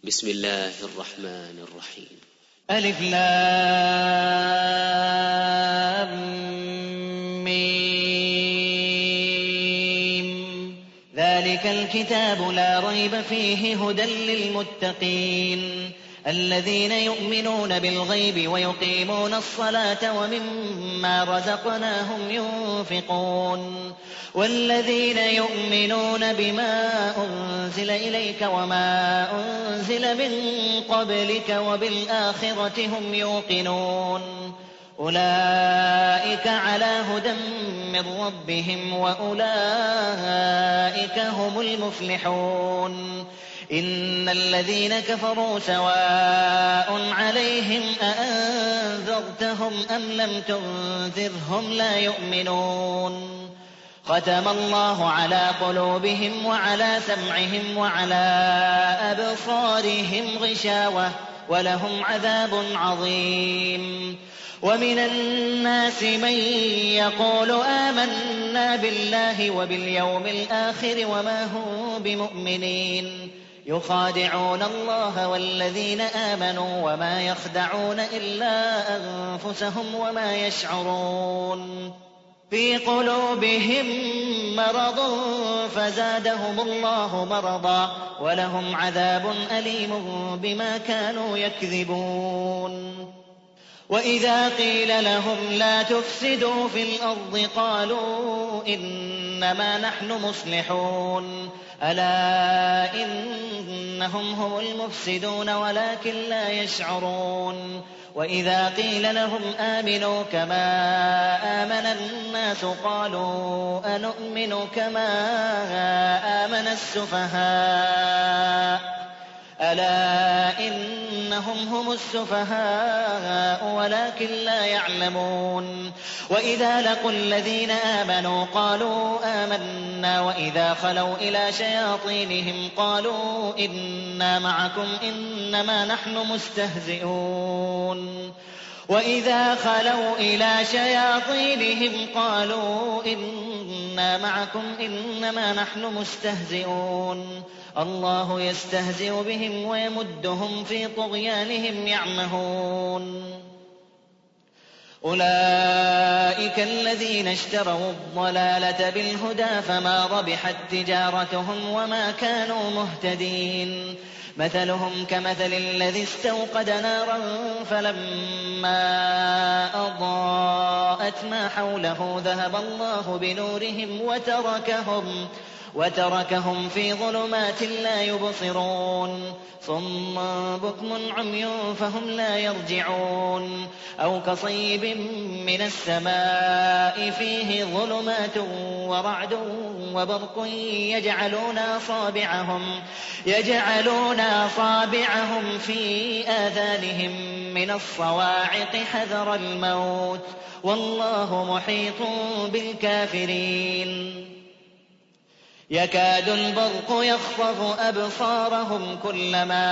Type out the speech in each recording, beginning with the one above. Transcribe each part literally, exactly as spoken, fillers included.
بسم الله الرحمن الرحيم. ألف لام ميم. ذلك الكتاب لا ريب فيه هدى للمتقين الذين يؤمنون بالغيب ويقيمون الصلاة ومما رزقناهم ينفقون والذين يؤمنون بما أنزل إليك وما أنزل من قبلك وبالآخرة هم يوقنون أولئك على هدى من ربهم وأولئك هم المفلحون. إن الذين كفروا سواء عليهم أأنذرتهم أم لم تنذرهم لا يؤمنون. ختم الله على قلوبهم وعلى سمعهم وعلى أبصارهم غشاوة ولهم عذاب عظيم. ومن الناس من يقول آمنا بالله وباليوم الآخر وما هم بمؤمنين يخادعون الله والذين آمنوا وما يخدعون إلا أنفسهم وما يشعرون. في قلوبهم مرض فزادهم الله مرضا ولهم عذاب أليم بما كانوا يكذبون. وإذا قيل لهم لا تفسدوا في الأرض قالوا إنما نحن مصلحون ألا إنهم هم المفسدون ولكن لا يشعرون. وإذا قيل لهم آمنوا كما آمن الناس قالوا أنؤمن كما آمن السفهاء ألا إنهم هم السفهاء ولكن لا يعلمون. وإذا لقوا الذين آمنوا قالوا آمنا وإذا خلوا إلى شياطينهم قالوا إنا معكم إنما نحن مستهزئون. وإذا خلوا إلى شياطينهم قالوا إنا معكم إنما نحن مستهزئون. الله يستهزئ بهم ويمدهم في طغيانهم يعمهون. أولئك الذين اشتروا الضلالة بالهدى فما ربحت تجارتهم وما كانوا مهتدين. مثلهم كمثل الذي استوقد نارا فلما أضاءت ما حوله ذهب الله بنورهم وتركهم وتركهم في ظلمات لا يبصرون. صم بكم عمي فهم لا يرجعون. أو كصيب من السماء فيه ظلمات ورعد وبرق يجعلون أصابعهم يجعلون أصابعهم في آذانهم من الصواعق حذر الموت والله محيط بالكافرين. يكاد البرق يخطف أبصارهم كلما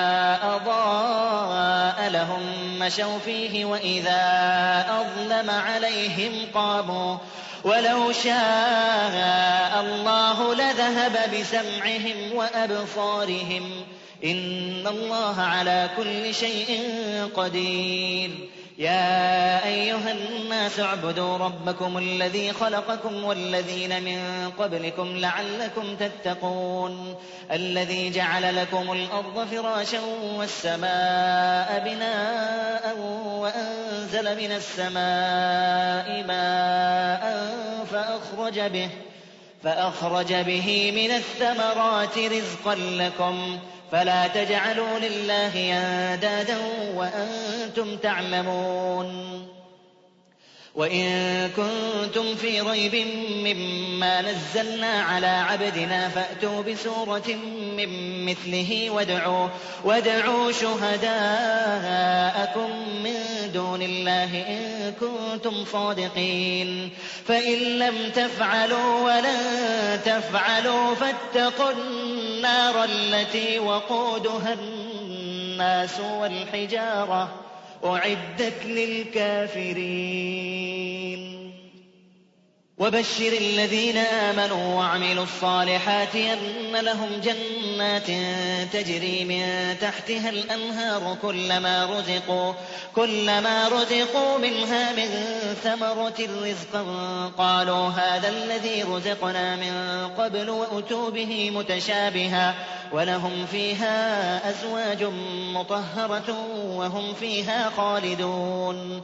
أضاء لهم مشوا فيه وإذا أظلم عليهم قاموا ولو شاء الله لذهب بسمعهم وأبصارهم إن الله على كل شيء قدير. يا أيها الناس اعبدوا ربكم الذي خلقكم والذين من قبلكم لعلكم تتقون الذي جعل لكم الأرض فراشا والسماء بناء وأنزل من السماء ماء فأخرج به فأخرج به من الثمرات رزقا لكم فلا تجعلوا لله أندادا وأنتم تعلمون. وإن كنتم في ريب مما نزلنا على عبدنا فأتوا بسورة من مثله وادعوا, وادعوا شهداءكم من دون الله إن كنتم صادقين. فإن لم تفعلوا ولن تفعلوا فاتقوا النار التي وقودها الناس والحجارة أعدت للكافرين. وبشر الذين آمنوا وعملوا الصالحات أن لهم جنات تجري من تحتها الأنهار كلما رزقوا, كلما رزقوا منها من ثمرة رزقا قالوا هذا الذي رزقنا من قبل وأتوا به متشابها ولهم فيها أزواج مطهرة وهم فيها خالدون.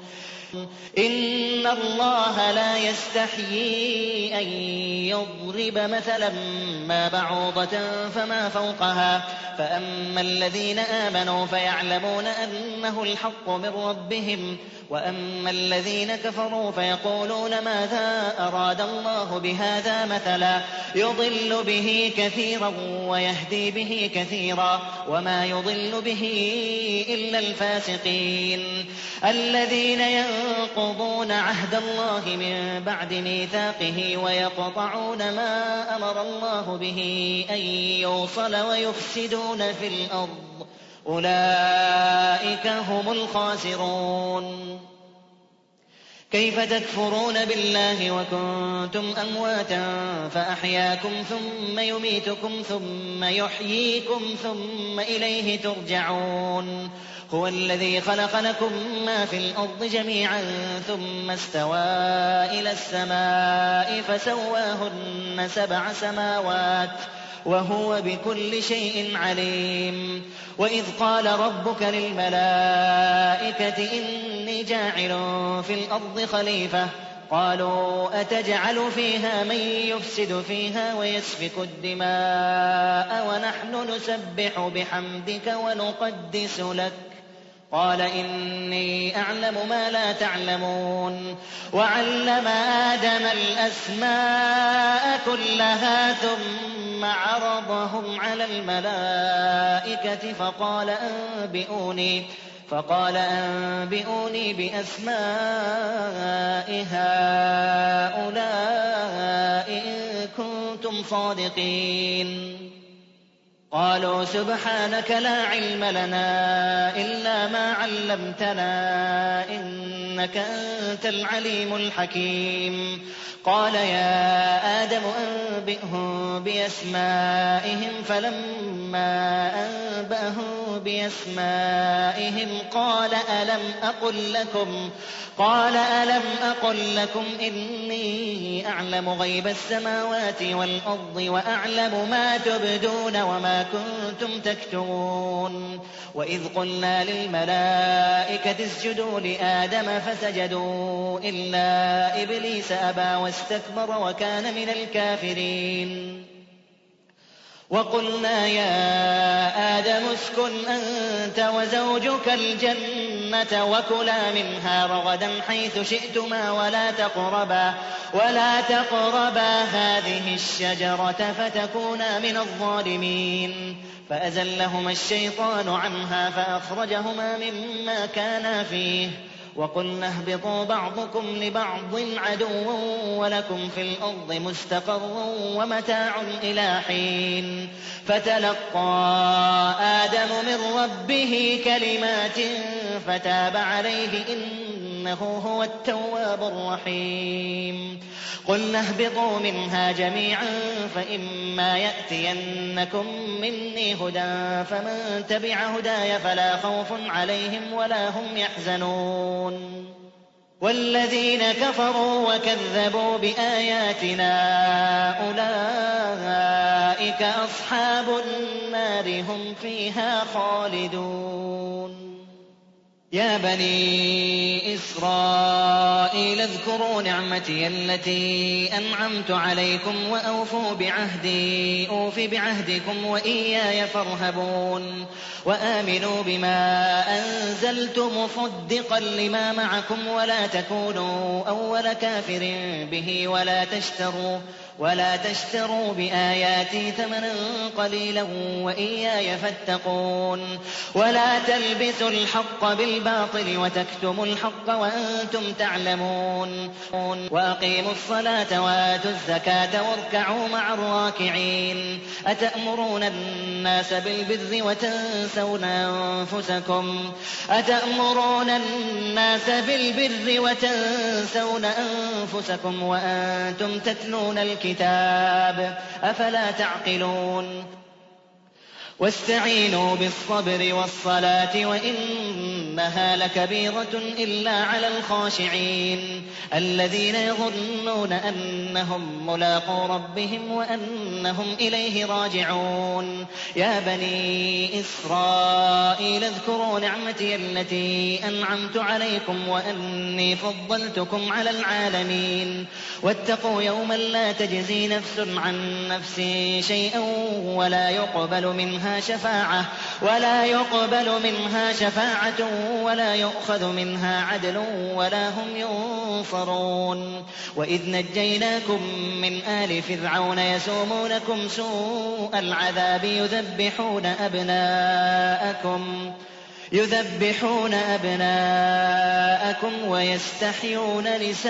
إن الله لا يستحيي أن يضرب مثلا ما بعوضة فما فوقها فأما الذين آمنوا فيعلمون أنه الحق من ربهم وأما الذين كفروا فيقولون ماذا أراد الله بهذا مثلا يضل به كثيرا ويهدي به كثيرا وما يضل به إلا الفاسقين الذين ينقضون عهد الله من بعد ميثاقه ويقطعون ما أمر الله به أن يوصل ويفسدون في الأرض أولئك هم الخاسرون. كيف تكفرون بالله وكنتم أمواتا فأحياكم ثم يميتكم ثم يحييكم ثم إليه ترجعون. هو الذي خلق لكم ما في الأرض جميعا ثم استوى إلى السماء فسواهن سبع سماوات وهو بكل شيء عليم. وإذ قال ربك للملائكة إني جاعل في الأرض خليفة قالوا أتجعل فيها من يفسد فيها ويسفك الدماء ونحن نسبح بحمدك ونقدس لك قال إني أعلم ما لا تعلمون. وعلم آدم الأسماء كلها ثم عرضهم على الملائكة فقال أنبئوني فقال أنبئوني بأسماء هؤلاء إن كنتم صادقين. قالوا سبحانك لا علم لنا إلا ما علمتنا إنك أنت العليم الحكيم. قال يا آدم أنبئهم بأسمائهم فلما أنبأهم بأسمائهم قال ألم أقل لكم قال ألم أقل لكم إني أعلم غيب السماوات والأرض وأعلم ما تبدون وما كنتم تكتمون. وإذ قلنا للملائكة اسجدوا لآدم فسجدوا إلا إبليس أبى واستكبر وكان من الكافرين. وقلنا يا آدم اسكن أنت وزوجك الجنة وكلا منها رغدا حيث شئتما ولا تقربا ولا تقربا هذه الشجرة فتكونا من الظالمين. فأزلهما الشيطان عنها فأخرجهما مما كانا فيه وقلنا اهبطوا بعضكم لبعض عدو ولكم في الأرض مستقر ومتاع إلى حين. فتلقى آدم من ربه كلمات فتاب عليه إنه هو التواب الرحيم. قلنا اهبطوا منها جميعا فإما يأتينكم مني هدى فمن تبع هداي فلا خوف عليهم ولا هم يحزنون. والذين كفروا وكذبوا بآياتنا أولئك أصحاب النار هم فيها خالدون. يا بني إسرائيل اذكروا نعمتي التي أنعمت عليكم وأوفوا بعهدي أوف بعهدكم وإياي فارهبون. وآمنوا بما أنزلت مصدقا لما معكم ولا تكونوا أول كافر به ولا تشتروا ولا تشتروا بآياتي ثمنا قليلا وإياي فاتقون ولا تلبسوا الحق بالباطل وتكتموا الحق وأنتم تعلمون وأقيموا الصلاة وآتوا الزكاة واركعوا مع الراكعين أتأمرون الناس بالبر وتنسون أنفسكم أتأمرون الناس بالبر وتنسون أنفسكم وأنتم تتلون الكتاب أفلا تعقلون واستعينوا بالصبر والصلاة وإنها لكبيرة إلا على الخاشعين الذين يظنون أنهم ملاقو ربهم وأنهم إليه راجعون يا بني إسرائيل اذكروا نعمتي التي أنعمت عليكم وأني فضلتكم على العالمين واتقوا يوما لا تجزي نفس عن نفس شيئا ولا يقبل منها شفاعة ولا يقبل منها شفاعة ولا يؤخذ منها عدل ولا هم ينصرون وإذ نجيناكم من آل فرعون يسومونكم سوء العذاب يذبحون أبناءكم يذبحون أبناءكم ويستحيون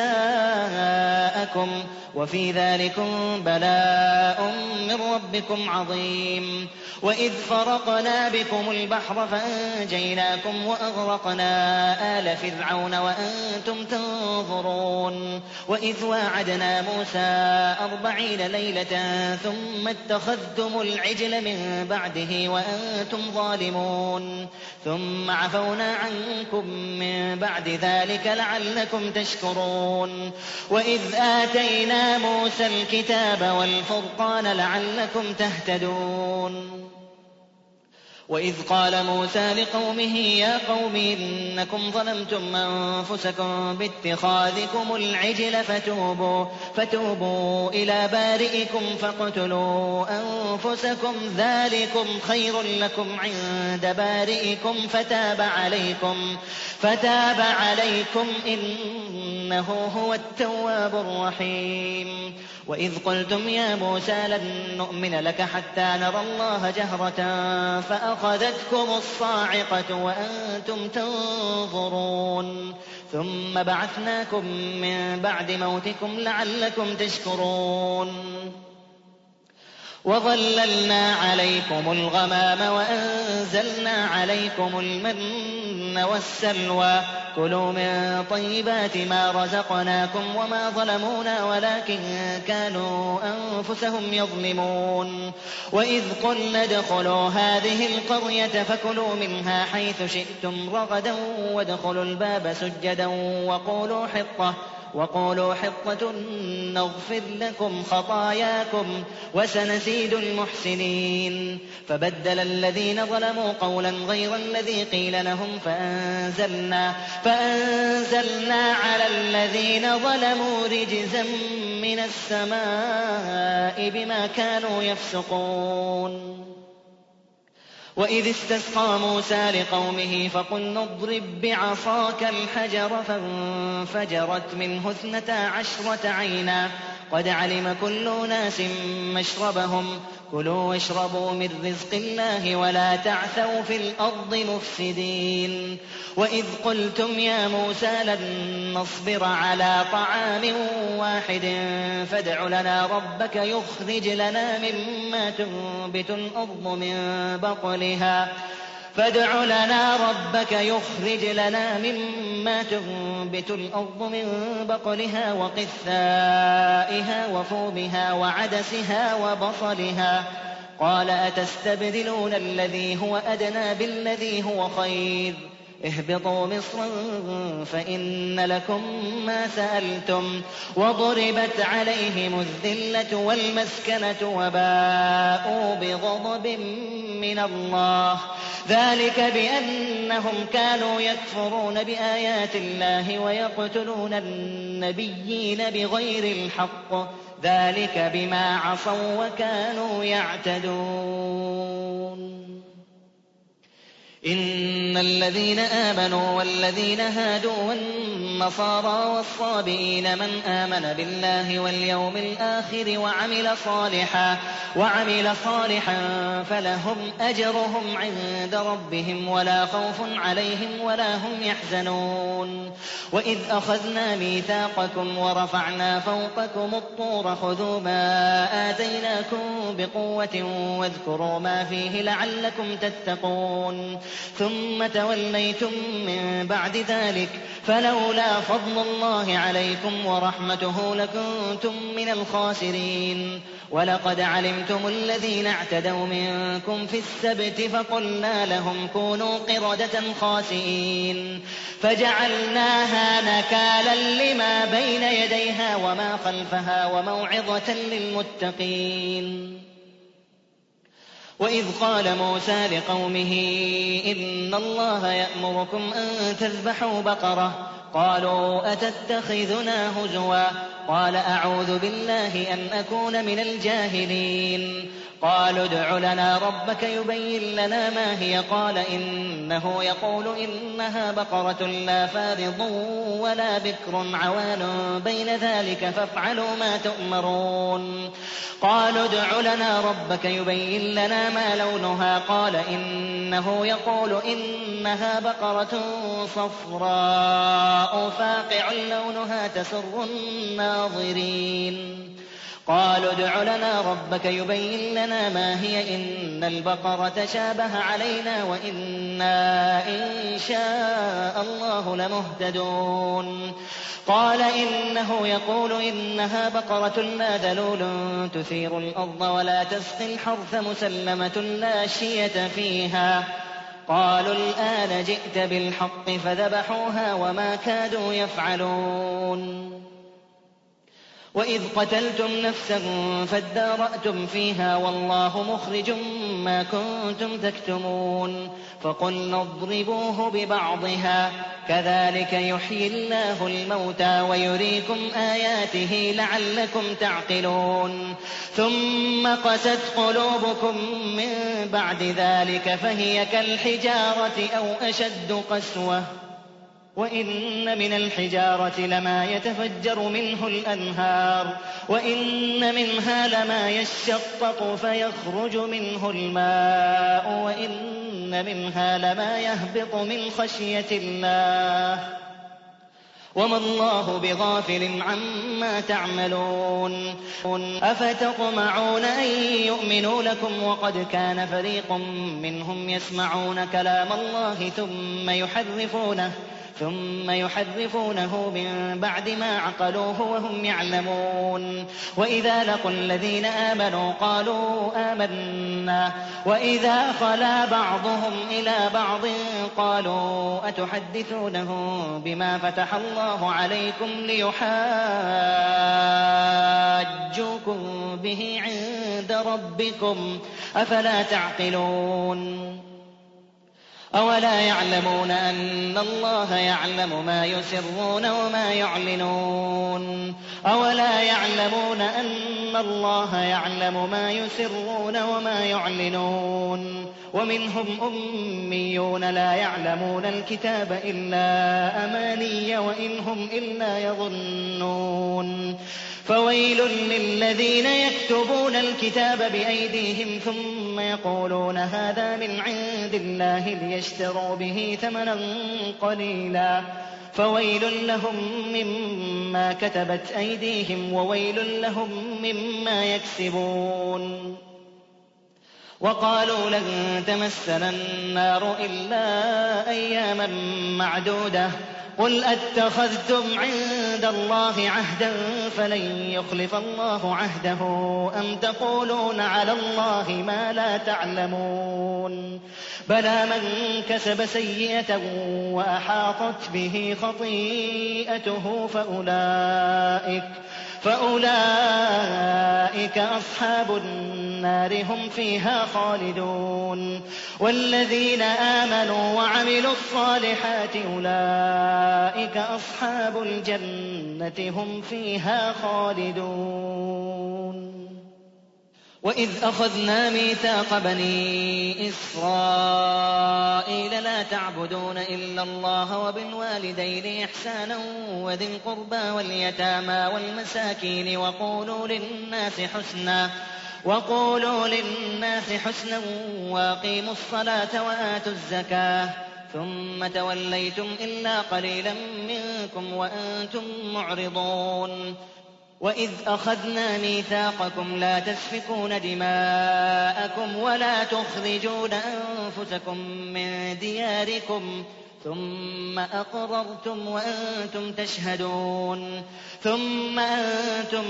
نساءكم وفي ذلكم بلاء من ربكم عظيم وإذ فرقنا بكم البحر فأنجيناكم وأغرقنا آل فرعون وأنتم تنظرون وإذ واعدنا موسى أربعين ليلة ثم اتخذتم العجل من بعده وأنتم ظالمون ثم عفونا عنكم من بعد ذلك لعلكم تشكرون وإذ آتينا موسى الكتاب والفرقان لعلكم تهتدون وإذ قال موسى لقومه يا قوم إنكم ظلمتم أنفسكم باتخاذكم العجل فتوبوا, فتوبوا إلى بارئكم فاقتلوا أنفسكم ذلكم خير لكم عند بارئكم فتاب عليكم, فتاب عليكم إنه هو التواب الرحيم وإذ قلتم يا موسى لن نؤمن لك حتى نرى الله جهرة فأخذتكم الصاعقة وأنتم تنظرون ثم بعثناكم من بعد موتكم لعلكم تشكرون وظللنا عليكم الغمام وأنزلنا عليكم المن والسلوى كلوا من طيبات ما رزقناكم وما ظلمونا ولكن كانوا أنفسهم يظلمون وإذ قلنا ادخلوا هذه القرية فكلوا منها حيث شئتم رغدا وادخلوا الباب سجدا وقولوا حطة وقولوا حطة نغفر لكم خطاياكم وسنزيد المحسنين فبدل الذين ظلموا قولا غير الذي قيل لهم فأنزلنا, فأنزلنا على الذين ظلموا رجزا من السماء بما كانوا يفسقون وإذ استسقى موسى لقومه فقلنا اضرب بعصاك الحجر فانفجرت منه اثنتا عشرة عينا قد علم كل أناس مشربهم كلوا واشربوا من رزق الله ولا تعثوا في الأرض مفسدين وإذ قلتم يا موسى لن نصبر على طعام واحد فادع لنا ربك يخرج لنا مما تنبت الأرض من بقلها فادع لنا ربك يخرج لنا مما تنبت الأرض من بقلها وقثائها وفومها وعدسها وبصلها قال أتستبدلون الذي هو أدنى بالذي هو خير اهبطوا مصرا فإن لكم ما سألتم وضربت عليهم الذلة والمسكنة وباءوا بغضب من الله ذلك بأنهم كانوا يكفرون بآيات الله ويقتلون النبيين بغير الحق ذلك بما عصوا وكانوا يعتدون إن الذين آمنوا والذين هادوا والنصارى والصابئين من آمن بالله واليوم الآخر وعمل صالحا, وعمل صالحا فلهم أجرهم عند ربهم ولا خوف عليهم ولا هم يحزنون. وإذ أخذنا ميثاقكم ورفعنا فوقكم الطور خذوا ما آتيناكم بقوة واذكروا ما فيه لعلكم تتقون ثم توليتم من بعد ذلك فلولا فضل الله عليكم ورحمته لكنتم من الخاسرين. ولقد علمتم الذين اعتدوا منكم في السبت فقلنا لهم كونوا قردة خاسئين فجعلناها نكالا لما بين يديها وما خلفها وموعظة للمتقين. وإذ قال موسى لقومه إن الله يأمركم أن تذبحوا بقرة قالوا أتتخذنا هزوا قال أعوذ بالله أن أكون من الجاهلين. قالوا ادع لنا ربك يبين لنا ما هي قال إنه يقول إنها بقرة لا فارض ولا بكر عوان بين ذلك فافعلوا ما تؤمرون. قالوا ادع لنا ربك يبين لنا ما لونها قال إنه يقول إنها بقرة صفراء فاقع لونها تسر الناظرين. قالوا ادع لنا ربك يبين لنا ما هي إن البقرة شابه علينا وإنا إن شاء الله لمهتدون. قال إنه يقول إنها بقرة لا ذلول تثير الأرض ولا تسقي الحرث مسلمة لا شية فيها. قالوا الآن جئت بالحق فذبحوها وما كادوا يفعلون. وإذ قتلتم نفسا فادارأتم فيها والله مخرج ما كنتم تكتمون فقلنا اضربوه ببعضها كذلك يحيي الله الموتى ويريكم آياته لعلكم تعقلون. ثم قست قلوبكم من بعد ذلك فهي كالحجارة أو أشد قسوة وإن من الحجارة لما يتفجر منه الأنهار وإن منها لما يشقق فيخرج منه الماء وإن منها لما يهبط من خشية الله وما الله بغافل عما تعملون. أفتطمعون أن يؤمنوا لكم وقد كان فريق منهم يسمعون كلام الله ثم يحرفونه ثم يحرفونه من بعد ما عقلوه وهم يعلمون. وإذا لقوا الذين آمنوا قالوا آمنا وإذا خلا بعضهم إلى بعض قالوا أتحدثونهم بما فتح الله عليكم ليحاجوكم به عند ربكم أفلا تعقلون. أولا يعلمون أن الله يعلم ما يسرون وما يعلنون أولا يعلمون أن الله يعلم ما يسرون وما يعلنون. ومنهم أميون لا يعلمون الكتاب إلا أماني وإن هم إلا يظنون. فويل للذين يكتبون الكتاب بأيديهم ثم يقولون هذا من عند الله ليشتروا به ثمنا قليلا فويل لهم مما كتبت أيديهم وويل لهم مما يكسبون. وقالوا لن تمسنا النار إلا أياما معدودة قل أتخذتم عند الله عهدا فلن يخلف الله عهده أم تقولون على الله ما لا تعلمون. بلى من كسب سيئة وأحاطت به خطيئته فأولئك فأولئك أصحاب النار هم فيها خالدون. والذين آمنوا وعملوا الصالحات أولئك أصحاب الجنة هم فيها خالدون. وإذ أخذنا ميثاق بني إسرائيل أَلَّا تَعْبُدُونَ إِلَّا اللَّهَ وَبِالْوَالِدَيْنِ إِحْسَانًا وَذِي الْقُرْبَىٰ وَالْيَتَامَىٰ وَالْمَسَاكِينِ وَقُولُوا لِلنَّاسِ حُسْنًا وَقُولُوا لِلنَّاسِ حُسْنًا وَأَقِيمُوا الصَّلَاةَ وَآتُوا الزَّكَاةَ ثُمَّ تَوَلَّيْتُمْ إِلَّا قَلِيلًا مِّنكُمْ وَأَنتُم مُّعْرِضُونَ وَإِذْ أَخَذْنَا مِيثَاقَكُمْ لَا تَسْفِكُونَ دِمَاءَكُمْ وَلَا تُخْرِجُونَ أَنفُسَكُم مِّن دِيَارِكُمْ ثُمَّ أَقْرَرْتُمْ وَأَنتُمْ تَشْهَدُونَ ثُمَّ أَنتُمْ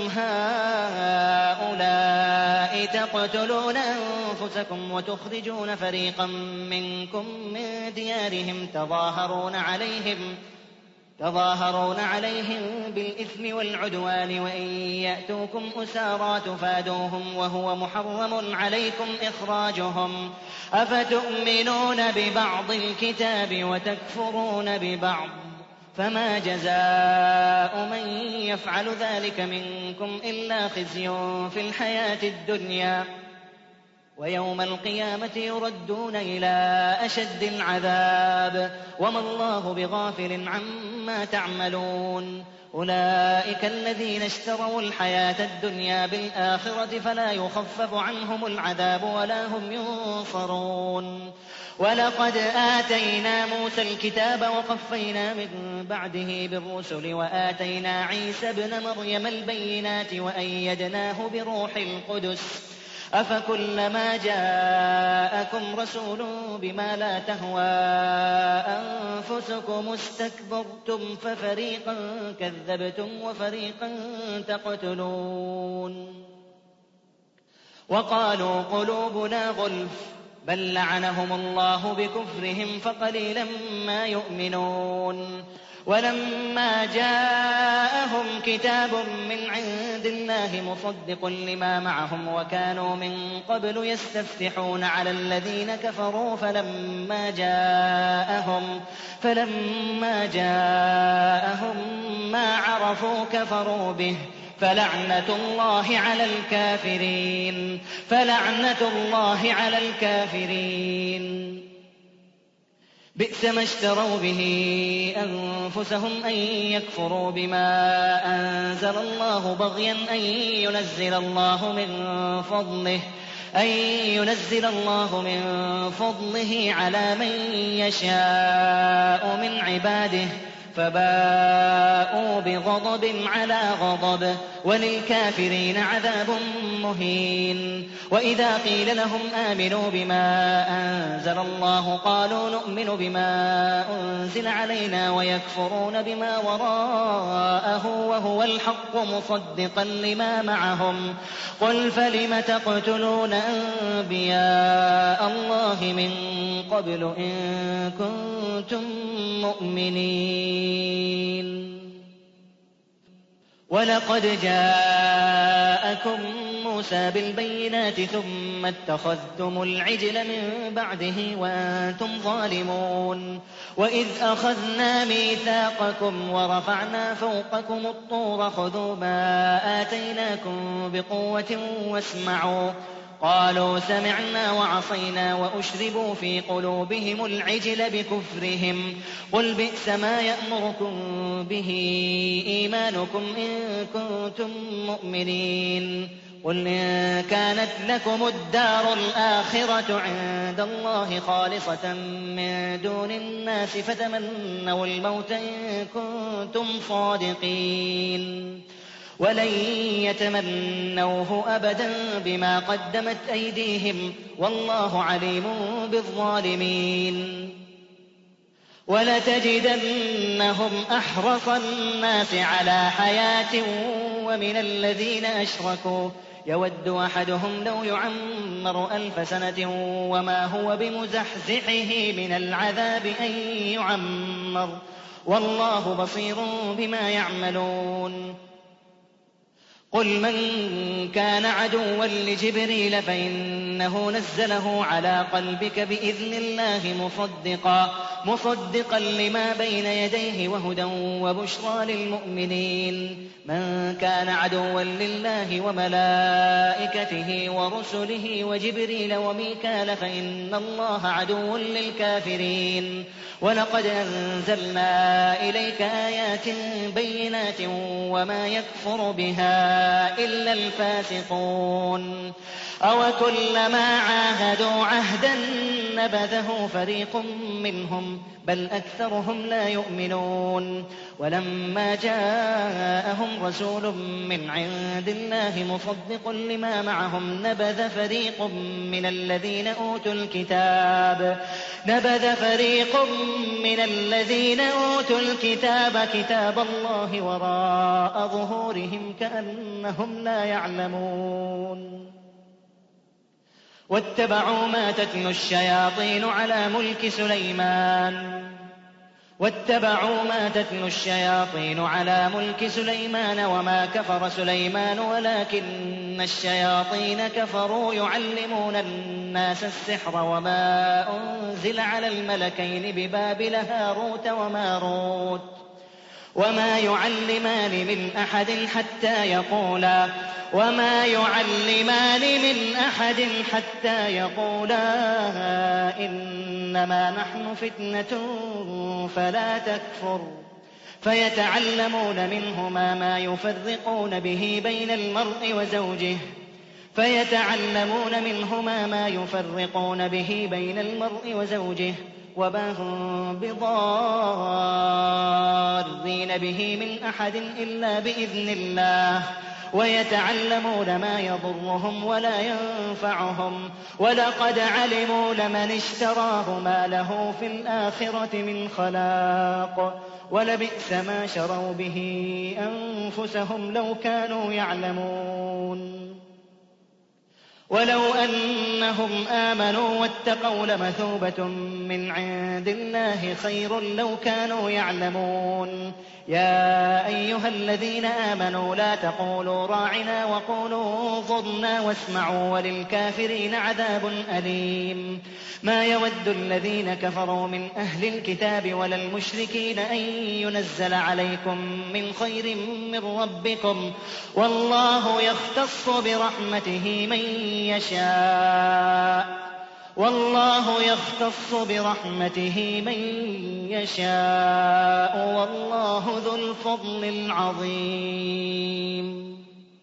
هَٰؤُلَاءِ تَقْتُلُونَ أَنفُسَكُمْ وَتُخْرِجُونَ فَرِيقًا مِّنكُم مِّن دِيَارِهِمْ تَظَاهَرُونَ عَلَيْهِمْ تظاهرون عليهم بالإثم والعدوان وإن يأتوكم أسارى تفادوهم وهو محرم عليكم إخراجهم أفتؤمنون ببعض الكتاب وتكفرون ببعض فما جزاء من يفعل ذلك منكم إلا خزي في الحياة الدنيا ويوم القيامة يردون إلى أشد العذاب وما الله بغافل عما تعملون أولئك الذين اشتروا الحياة الدنيا بالآخرة فلا يخفف عنهم العذاب ولا هم ينصرون ولقد آتينا موسى الكتاب وقفينا من بعده بالرسل وآتينا عيسى ابن مريم البينات وأيدناه بروح القدس أفكلما جاءكم رسول بما لا تهوى أنفسكم استكبرتم ففريقا كذبتم وفريقا تقتلون وقالوا قلوبنا غلف بل لعنهم الله بكفرهم فقليلا ما يؤمنون ولما جاءهم كتاب من عند الله مصدق لما معهم وكانوا من قبل يستفتحون على الذين كفروا فلما جاءهم فلما جاءهم ما عرفوا كفروا به فلعنة الله على الكافرين فلعنة الله على الكافرين بئس ما اشتروا به أنفسهم أن يكفروا بما أنزل الله بغيا أن ينزل الله من فضله أن ينزل الله من فضله على من يشاء من عباده فباءوا بغضب على غضب وللكافرين عذاب مهين وإذا قيل لهم آمنوا بما أنزل الله قالوا نؤمن بما أنزل علينا ويكفرون بما وراءه وهو الحق مصدقا لما معهم قل فلم تقتلون أنبياء الله من قبل إن كنتم مؤمنين ولقد جاءكم موسى بالبينات ثم اتخذتم العجل من بعده وأنتم ظالمون وإذ أخذنا ميثاقكم ورفعنا فوقكم الطور خذوا ما آتيناكم بقوة واسمعوا قالوا سمعنا وعصينا وأشربوا في قلوبهم العجل بكفرهم قل بئس ما يأمركم به إيمانكم إن كنتم مؤمنين قل إن كانت لكم الدار الآخرة عند الله خالصة من دون الناس فتمنوا الموت إن كنتم صادقين ولن يتمنوه أبدا بما قدمت أيديهم والله عليم بالظالمين ولتجدنهم أحرص الناس على حياة ومن الذين أشركوا يود أحدهم لو يعمر ألف سنة وما هو بمزحزحه من العذاب أن يعمر والله بصير بما يعملون قل من كان عدوا لجبريل فإن إنه نزله على قلبك بإذن الله مصدقا مصدقا لما بين يديه وهدى وبشرى للمؤمنين. من كان عدوا لله وملائكته ورسله وجبريل وميكال فإن الله عدو للكافرين. ولقد أنزلنا إليك آيات بينات وما يكفر بها إلا الفاسقون. أوكلما عاهدوا عهدا نبذه فريق منهم بل أكثرهم لا يؤمنون. ولما جاءهم رسول من عند الله مصدق لما معهم نبذ فريق من الذين أوتوا الكتاب نبذ فريق من الذين أوتوا الكتاب كتاب الله وراء ظهورهم كأنهم لا يعلمون. واتبعوا ما تتلو الشياطين على ملك سليمان واتبعوا ما تتلو الشياطين على ملك سليمان وما كفر سليمان ولكن الشياطين كفروا يعلمون الناس السحر وما أنزل على الملكين ببابل هاروت وماروت وما يعلمان من أحد حتى يقولا وما يعلمان من أحد حتى يقولا إنما نحن فتنة فلا تكفر فيتعلمون منهما ما يفرقون به بين المرء وزوجه فيتعلمون منهما ما يفرقون به بين المرء وزوجه وما هم بضارين به من أحد إلا بإذن الله ويتعلمون ما يضرهم ولا ينفعهم ولقد علموا لمن اشتراه ما له في الآخرة من خلاق ولبئس ما شروا به أنفسهم لو كانوا يعلمون. ولو أنهم آمنوا واتقوا لمثوبة من عند الله خير لو كانوا يعلمون. يا أيها الذين آمنوا لا تقولوا راعنا وقولوا انظرنا واسمعوا وللكافرين عذاب أليم. ما يود الذين كفروا من أهل الكتاب ولا المشركين أن ينزل عليكم من خير من ربكم والله يختص برحمته من يشاء والله يختص برحمته من يشاء والله ذو الفضل العظيم.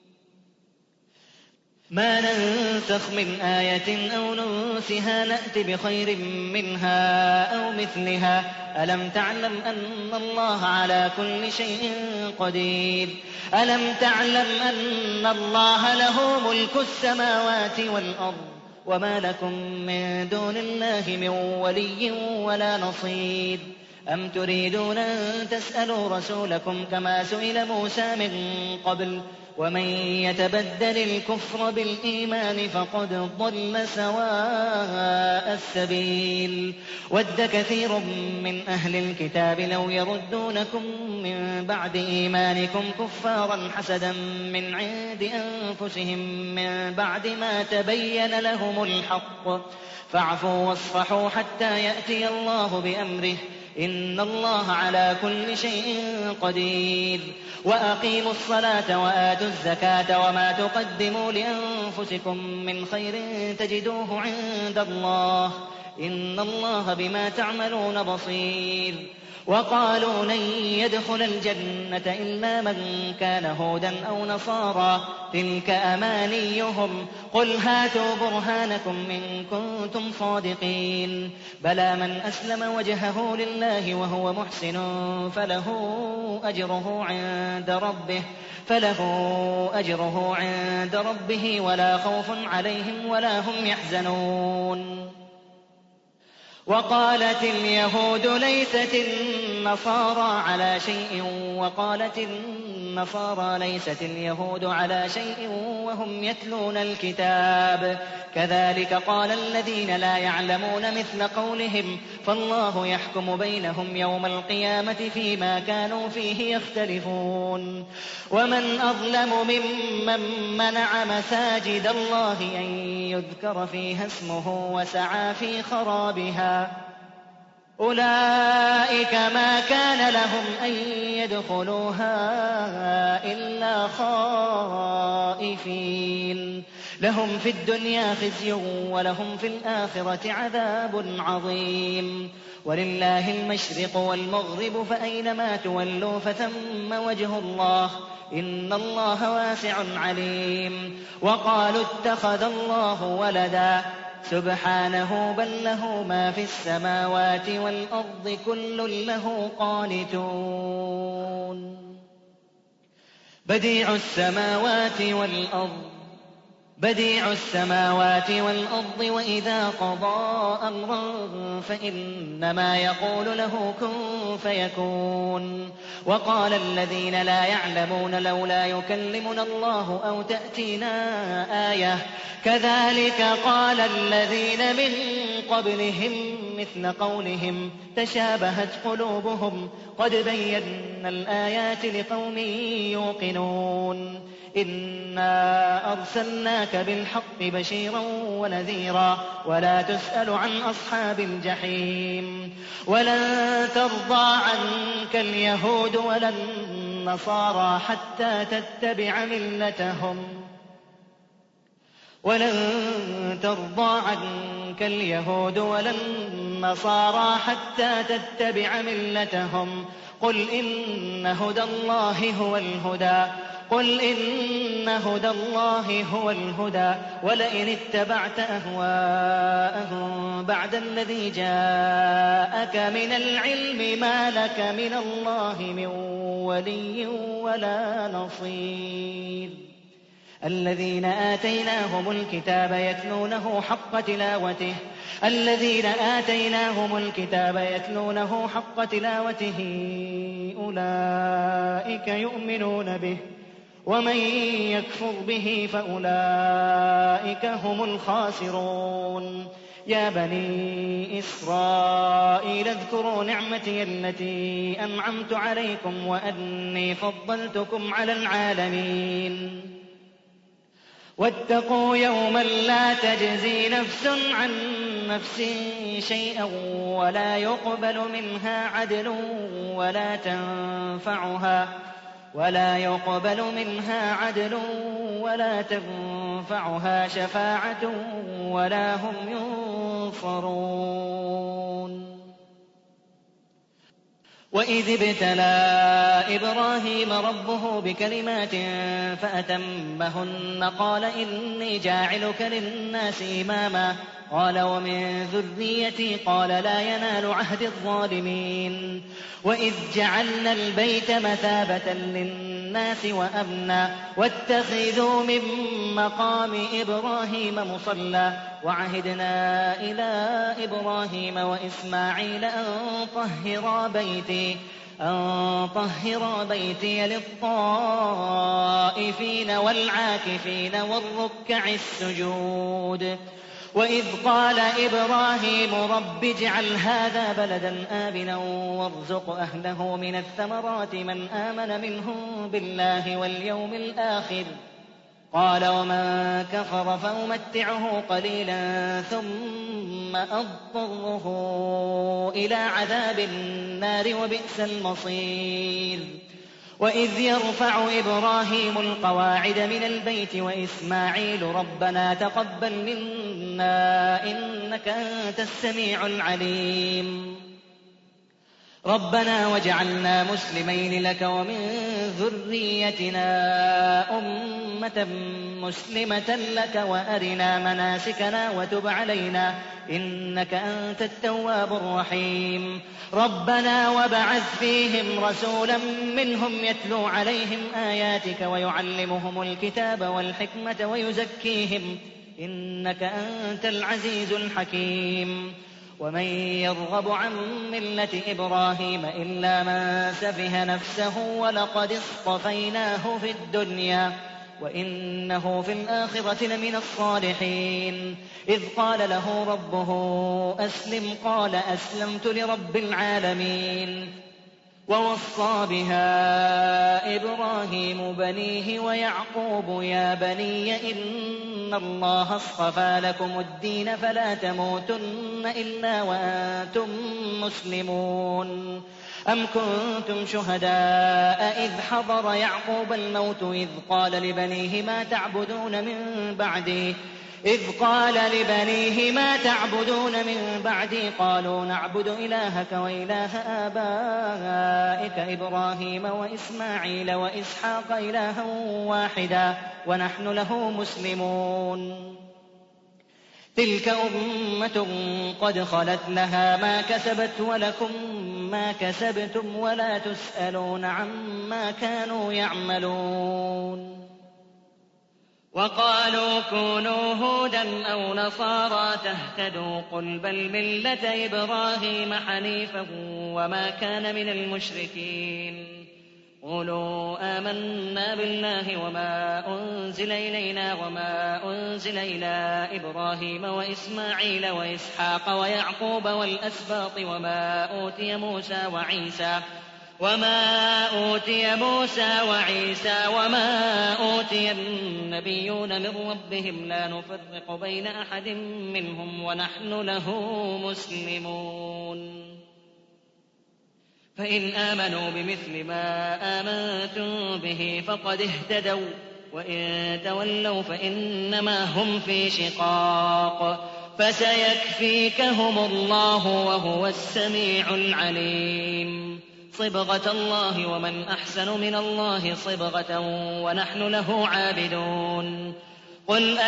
ما ننسخ من آية أو ننسها نأت بخير منها أو مثلها ألم تعلم أن الله على كل شيء قدير ألم تعلم أن الله له ملك السماوات والأرض وما لكم من دون الله من ولي ولا نصير. أم تريدون أن تسألوا رسولكم كما سئل موسى من قبل ومن يتبدل الكفر بالإيمان فقد ضل سواء السبيل. ود كثير من أهل الكتاب لو يردونكم من بعد إيمانكم كفارا حسدا من عند أنفسهم من بعد ما تبين لهم الحق فاعفوا واصفحوا حتى يأتي الله بأمره إن الله على كل شيء قدير. وأقيموا الصلاة وآتوا الزكاة وما تقدموا لأنفسكم من خير تجدوه عند الله إن الله بما تعملون بصير. وقالوا لن يدخل الجنة إلا من كان هودا أو نصارى تلك أمانيهم قل هاتوا برهانكم إن كنتم صادقين. بلى من أسلم وجهه لله وهو محسن فله أجره عند ربه فله أجره عند ربه ولا خوف عليهم ولا هم يحزنون. وقالت اليهود ليست النصارى على شيء وقالت النصارى ليست اليهود على شيء وهم يتلون الكتاب كذلك قال الذين لا يعلمون مثل قولهم فالله يحكم بينهم يوم القيامة فيما كانوا فيه يختلفون ومن أظلم ممن منع مساجد الله أن يذكر فيها اسمه وسعى في خرابها أولئك ما كان لهم أن يدخلوها إلا خائفين لهم في الدنيا خزي ولهم في الآخرة عذاب عظيم ولله المشرق والمغرب فأينما تولوا فثم وجه الله إن الله واسع عليم وقالوا اتخذ الله ولدا سبحانه بل له ما في السماوات والأرض كل له قانتون بديع السماوات والأرض بديع السماوات والأرض وإذا قضى أمرا فإنما يقول له كن فيكون وقال الذين لا يعلمون لولا يكلمنا الله أو تأتينا آية كذلك قال الذين من قبلهم مثل قولهم تشابهت قلوبهم قد بينا الآيات لقوم يوقنون إنا أرسلناك بالحق بشيرا ونذيرا ولا تسأل عن أصحاب الجحيم ولن ترضى عنك اليهود ولا النصارى حتى تتبع ملتهم ولن ترضى عنك اليهود ولا النصارى حتى تتبع ملتهم قل إن هدى الله هو الهدى قل إن هدى الله هو الهدى ولئن اتبعت أهواءهم بعد الذي جاءك من العلم ما لك من الله من ولي ولا نصير الذين آتيناهم الكتاب يتلونه حق تلاوته الذين آتيناهم الكتاب يتلونه حق تلاوته أولئك يؤمنون به ومن يكفر به فأولئك هم الخاسرون يا بني إسرائيل اذكروا نعمتي التي أنعمت عليكم وأني فضلتكم على العالمين واتقوا يوما لا تجزي نفس عن نفس شيئا ولا يقبل منها عدل ولا تنفعها ولا يقبل منها عدل ولا تنفعها شفاعة ولا هم ينصرون وإذ ابتلى إبراهيم ربه بكلمات فأتمهن قال إني جاعلك للناس إماما قال ومن ذريتي قال لا ينال عهد الظالمين وإذ جعلنا البيت مثابة للناس وأمنا واتخذوا من مقام إبراهيم مصلى وعهدنا إلى إبراهيم وإسماعيل أن طهرا بيتي أن طهر بيتي للطائفين والعاكفين والركع السجود وإذ قال إبراهيم رب اجعل هذا بلدا آمنا وارزق أهله من الثمرات من آمن منهم بالله واليوم الآخر قال ومن كفر فأمتعه قليلا ثم أضطره إلى عذاب النار وبئس المصير وإذ يرفع إبراهيم القواعد من البيت وإسماعيل ربنا تقبل منا إنك أنت السميع العليم ربنا واجعلنا مسلمين لك ومن ذريتنا أمة مسلمة لك وأرنا مناسكنا وتب علينا إنك أنت التواب الرحيم ربنا وابعث فيهم رسولا منهم يتلو عليهم آياتك ويعلمهم الكتاب والحكمة ويزكيهم إنك أنت العزيز الحكيم ومن يرغب عن ملة إبراهيم إلا من سفه نفسه ولقد اصطفيناه في الدنيا وإنه في الآخرة لمن الصالحين إذ قال له ربه أسلم قال أسلمت لرب العالمين ووصى بها إبراهيم بنيه ويعقوب يا بني إن الله اصطفى لكم الدين فلا تموتن إلا وأنتم مسلمون أم كنتم شهداء إذ حضر يعقوب الموت إذ قال لبنيه ما تعبدون من بعدي إذ قال لبنيه ما تعبدون من بعدي قالوا نعبد إلهك وإله آبائك إبراهيم وإسماعيل وإسحاق إلها واحدا ونحن له مسلمون تلك أمة قد خلت لها ما كسبت ولكم ما كسبتم ولا تسألون عما كانوا يعملون وقالوا كونوا هودا أو نصارى تهتدوا قل بل ملة إبراهيم حنيفا وما كان من المشركين قولوا آمنا بالله وما أنزل إلينا وما أنزل إلى إبراهيم وإسماعيل وإسحاق ويعقوب والأسباط وما أوتي موسى وعيسى وما أوتي موسى وعيسى وما أوتي النبيون من ربهم لا نفرق بين أحد منهم ونحن له مسلمون فإن آمنوا بمثل ما آمنتم به فقد اهتدوا وإن تولوا فإنما هم في شقاق فسيكفيكهم الله وهو السميع العليم صبغة الله ومن أحسن من الله صبغة ونحن له عابدون قل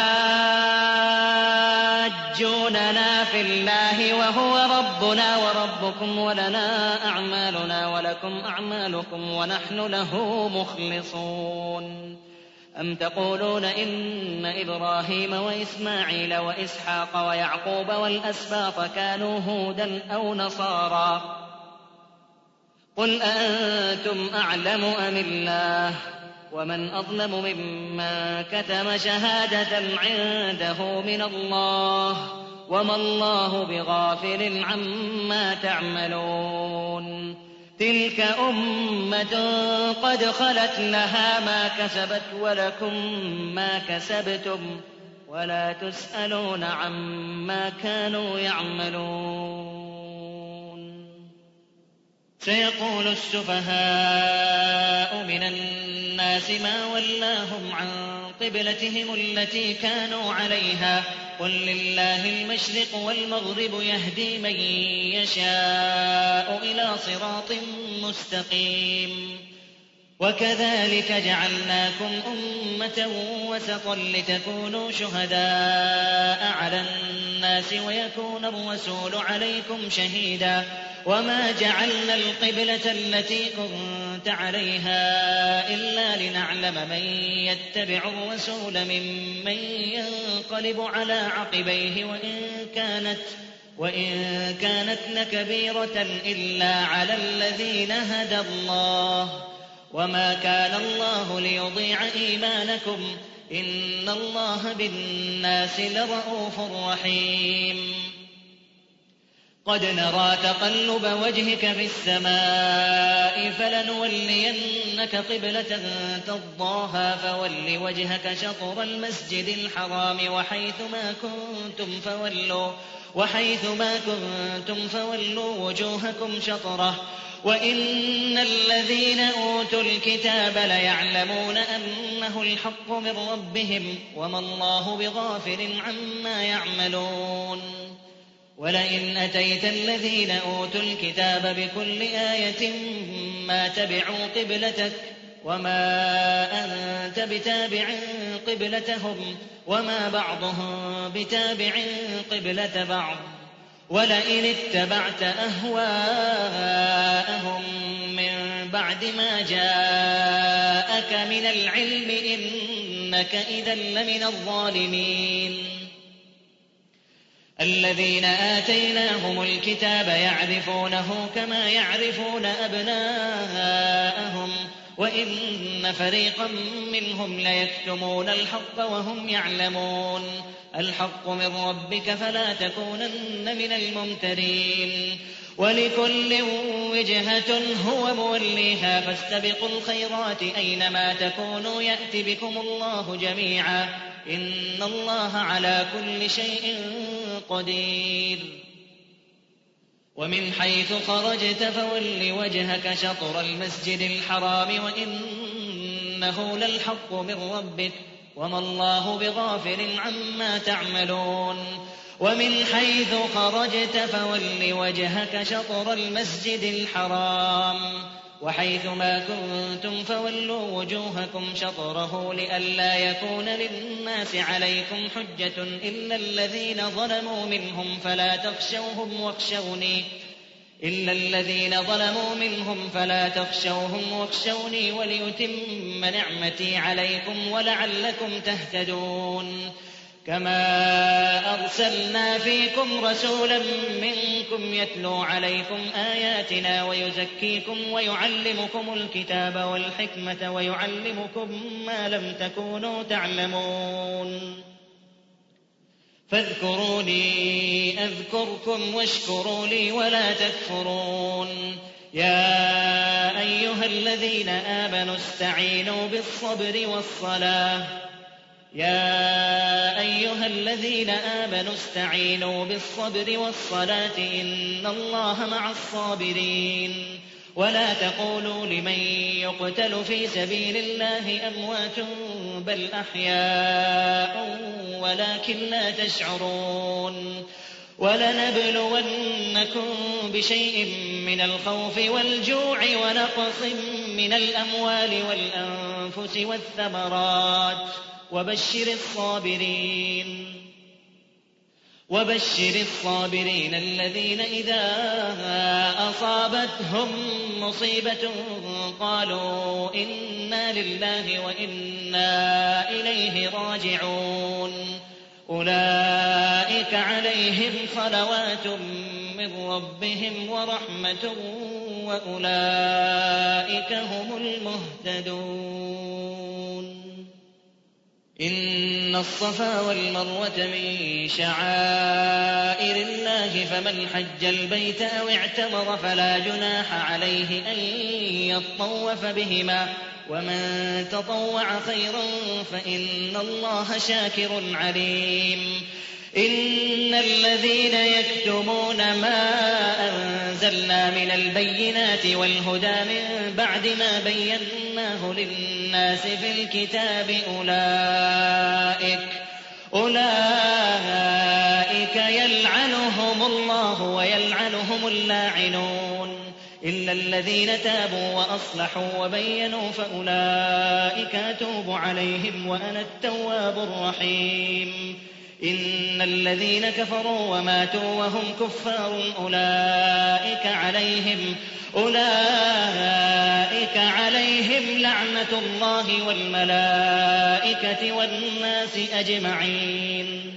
أتحاجوننا في الله وهو ربنا وربكم ولنا أعمالنا ولكم أعمالكم ونحن له مخلصون أم تقولون إن إبراهيم وإسماعيل وإسحاق ويعقوب والأسباط كانوا هودا أو نصارى قل أأنتم أعلم أم الله ومن أظلم ممن كتم شهادة عنده من الله وما الله بغافل عما تعملون تلك أمة قد خلت لها ما كسبت ولكم ما كسبتم ولا تسألون عما كانوا يعملون سيقول السفهاء من الناس ما ولاهم عن قبلتهم التي كانوا عليها قل لله المشرق والمغرب يهدي من يشاء إلى صراط مستقيم وكذلك جعلناكم أمة وسطا لتكونوا شهداء على الناس ويكون الرسول عليكم شهيدا وما جعلنا القبلة التي كنت عليها إلا لنعلم من يتبع الرسول ممن ينقلب على عقبيه وإن كانت وإن كانت لكبيرة إلا على الذين هدى الله وما كان الله ليضيع إيمانكم إن الله بالناس لرءوف رحيم قد نرى تقلب وجهك في السماء فلنولينك قبلة ترضاها فول وجهك شطر المسجد الحرام وحيث ما كنتم فولوا وحيث ما كنتم فولوا وجوهكم شطره وإن الذين أوتوا الكتاب ليعلمون أنه الحق من ربهم وما الله بغافل عما يعملون ولئن أتيت الذين أوتوا الكتاب بكل آية ما تبعوا قبلتك وما أنت بتابع قبلتهم وما بعضهم بتابع قبلة بعض ولئن اتبعت أهواءهم من بعد ما جاءك من العلم إنك إذا لمن الظالمين الذين آتيناهم الكتاب يعرفونه كما يعرفون أبناءهم وإن فريقا منهم ليكتمون الحق وهم يعلمون الحق من ربك فلا تكونن من الممترين ولكل وجهة هو موليها فاستبقوا الخيرات أينما تكونوا يأت بكم الله جميعا إن الله على كل شيء قدير ومن حيث خرجت فول وجهك شطر المسجد الحرام وإنه للحق من ربك وما الله بغافل عما تعملون ومن حيث خرجت فول وجهك شطر المسجد الحرام وحيث ما كنتم فولوا وجوهكم شطره لئلا يكون للناس عليكم حجة إلا الذين ظلموا منهم فلا تخشوهم واخشوني إلا الذين ظلموا منهم فلا تخشوهم واخشوني وليتم نعمتي عليكم ولعلكم تهتدون كما أرسلنا فيكم رسولا منكم يتلو عليكم آياتنا ويزكيكم ويعلمكم الكتاب والحكمة ويعلمكم ما لم تكونوا تعلمون فاذكروني أذكركم واشكروا لي ولا تكفرون يا أيها الذين آمنوا استعينوا بالصبر والصلاة يا أيها الذين آمنوا استعينوا بالصبر والصلاة إن الله مع الصابرين ولا تقولوا لمن يقتل في سبيل الله أموات بل أحياء ولكن لا تشعرون ولنبلونكم بشيء من الخوف والجوع ونقص من الأموال والأنفس والثمرات وبشر الصابرين وبشر الصابرين الذين إذا أصابتهم مصيبة قالوا إنا لله وإنا إليه راجعون أولئك عليهم صلوات من ربهم ورحمة وأولئك هم المهتدون إن الصفا والمروة من شعائر الله فمن حج البيت أو اعتمر فلا جناح عليه أن يطوف بهما ومن تطوع خيرا فإن الله شاكر عليم إن الذين يكتمون ما أنزلنا من البينات والهدى من بعد ما بيناه للناس في الكتاب أولئك أولئك يلعنهم الله ويلعنهم اللاعنون إلا الذين تابوا وأصلحوا وبينوا فأولئك أتوب عليهم وأنا التواب الرحيم إن الذين كفروا وماتوا وهم كفار أولئك عليهم أولئك عليهم لعنة الله والملائكة والناس أجمعين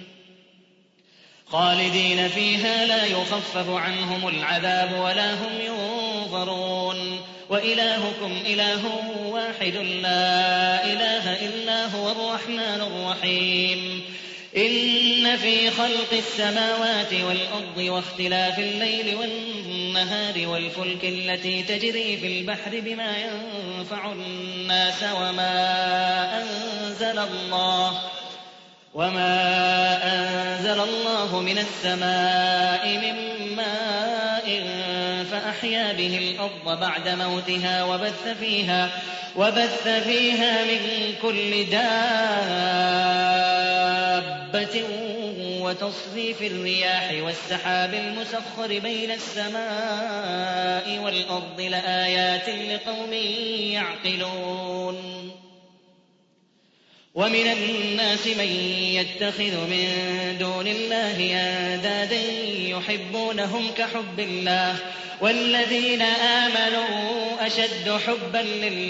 خالدين فيها لا يخفف عنهم العذاب ولا هم ينظرون وإلهكم إله واحد لا إله إلا هو الرحمن الرحيم إن في خلق السماوات والأرض واختلاف الليل والنهار والفلك التي تجري في البحر بما ينفع الناس وما أنزل الله وما أنزل الله من السماء من ماء فأحيا به الأرض بعد موتها وبث فيها وبث فيها من كل دابة وتصريف الرياح والسحاب المسخر بين السماء والأرض لآيات لقوم يعقلون ومن الناس من يتخذ من دون الله أندادا يحبونهم كحب الله والذين آمنوا أشد حبا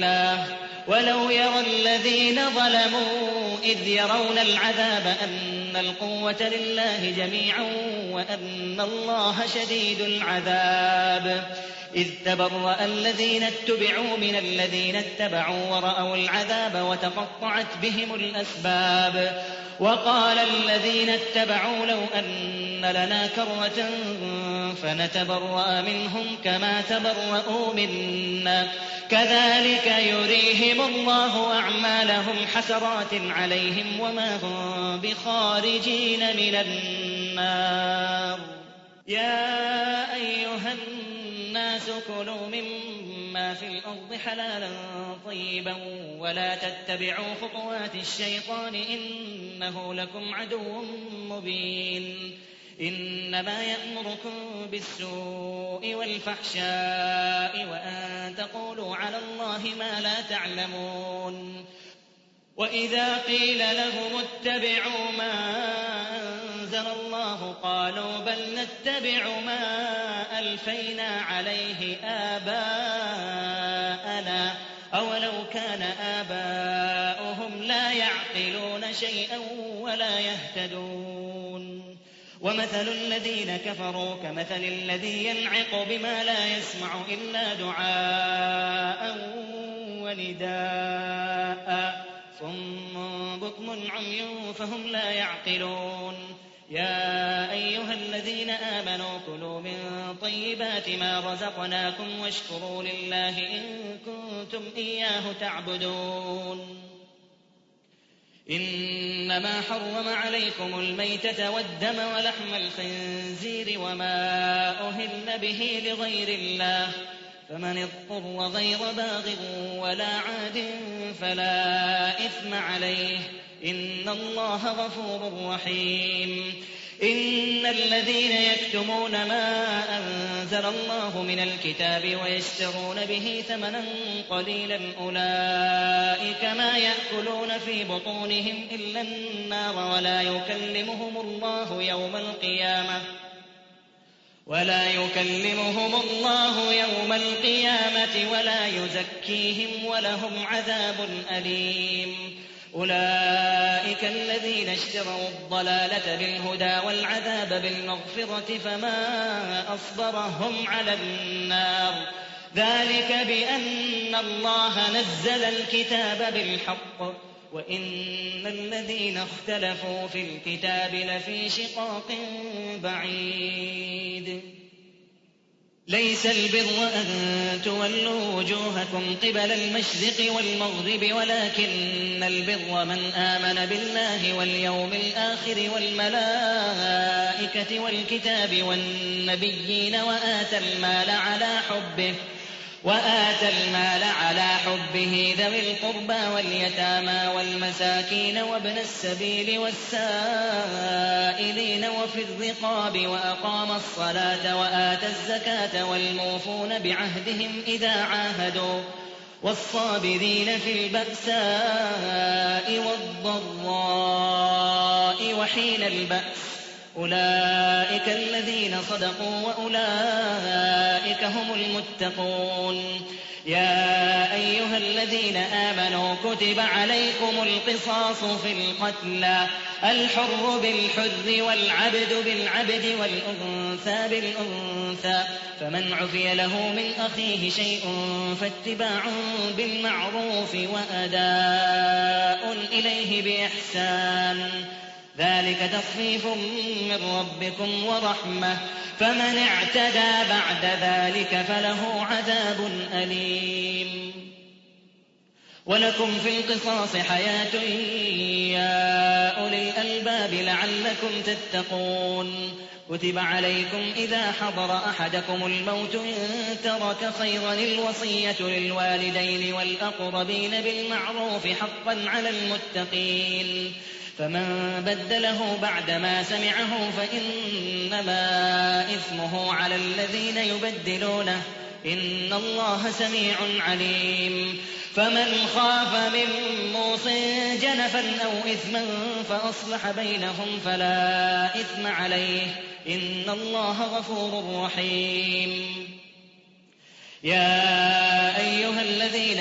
لله ولو يرى الذين ظلموا إذ يرون العذاب أن القوة لله جميعا وأن الله شديد العذاب. إذ تبرأ الذين اتبعوا من الذين اتبعوا ورأوا العذاب وتقطعت بهم الأسباب. وقال الذين اتبعوا لو أن لنا كرة فنتبرأ منهم كما تبرأوا منا كذلك يريهم الله أعمالهم حسرات عليهم وما هم بخارجين من النار. يا أيها الناس كلوا مما في الأرض حلالا طيبا ولا تتبعوا خطوات الشيطان إنه لكم عدو مبين. إنما يأمركم بالسوء والفحشاء وأن تقولوا على الله ما لا تعلمون. وإذا قيل لهم اتبعوا ما أنزل الله قالوا بل نتبع ما ألفينا عليه آباءنا أولو كان آباؤهم لا يعقلون شيئا ولا يهتدون. ومثل الذين كفروا كمثل الذي ينعق بما لا يسمع إلا دعاء ونداء صم بكم عمي فهم لا يعقلون. يا أيها الذين آمنوا كلوا من طيبات ما رزقناكم واشكروا لله إن كنتم إياه تعبدون. إنما حرم عليكم الميتة والدم ولحم الخنزير وما أهل به لغير الله فمن اضطر غير باغ ولا عاد فلا إثم عليه إن الله غفور رحيم. إن الذين يكتمون ما أنزل الله من الكتاب ويشترون به ثمنا قليلا أولئك ما يأكلون في بطونهم إلا النار ولا يكلمهم الله يوم القيامة ولا يكلمهم الله يوم القيامة ولا يزكيهم ولهم عذاب أليم. أولئك الذين اشتروا الضلالة بالهدى والعذاب بالمغفرة فما أصبرهم على النار ذلك بأن الله نزل الكتاب بالحق وإن الذين اختلفوا في الكتاب لفي شقاق بعيد. ليس البر أن تولوا وجوهكم قبل المشرق والمغرب ولكن البر من آمن بالله واليوم الآخر والملائكة والكتاب والنبيين وآتى المال على حبه وآتى المال على حبه ذوي القربى واليتامى والمساكين وابن السبيل والسائلين وفي الرقاب وأقام الصلاة وآتى الزكاة والموفون بعهدهم إذا عاهدوا والصابرين في البأساء والضراء وحين البأس أولئك الذين صدقوا وأولئك هم المتقون. يا أيها الذين آمنوا كتب عليكم القصاص في القتلى الحر بالحر والعبد بالعبد والأنثى بالأنثى فمن عفي له من أخيه شيء فاتباع بالمعروف وأداء إليه بإحسان ذلك تخفيف من ربكم ورحمة فمن اعتدى بعد ذلك فله عذاب أليم. ولكم في القصاص حياة يا أولي الألباب لعلكم تتقون. كتب عليكم إذا حضر أحدكم الموت إن ترك خيرا الوصية للوالدين والأقربين بالمعروف حقا على المتقين فمن بدله بعدما سمعه فإنما إثمه على الذين يبدلونه إن الله سميع عليم. فمن خاف من موص جنفا أو إثما فأصلح بينهم فلا إثم عليه إن الله غفور رحيم. يا أيها الذين آمنوا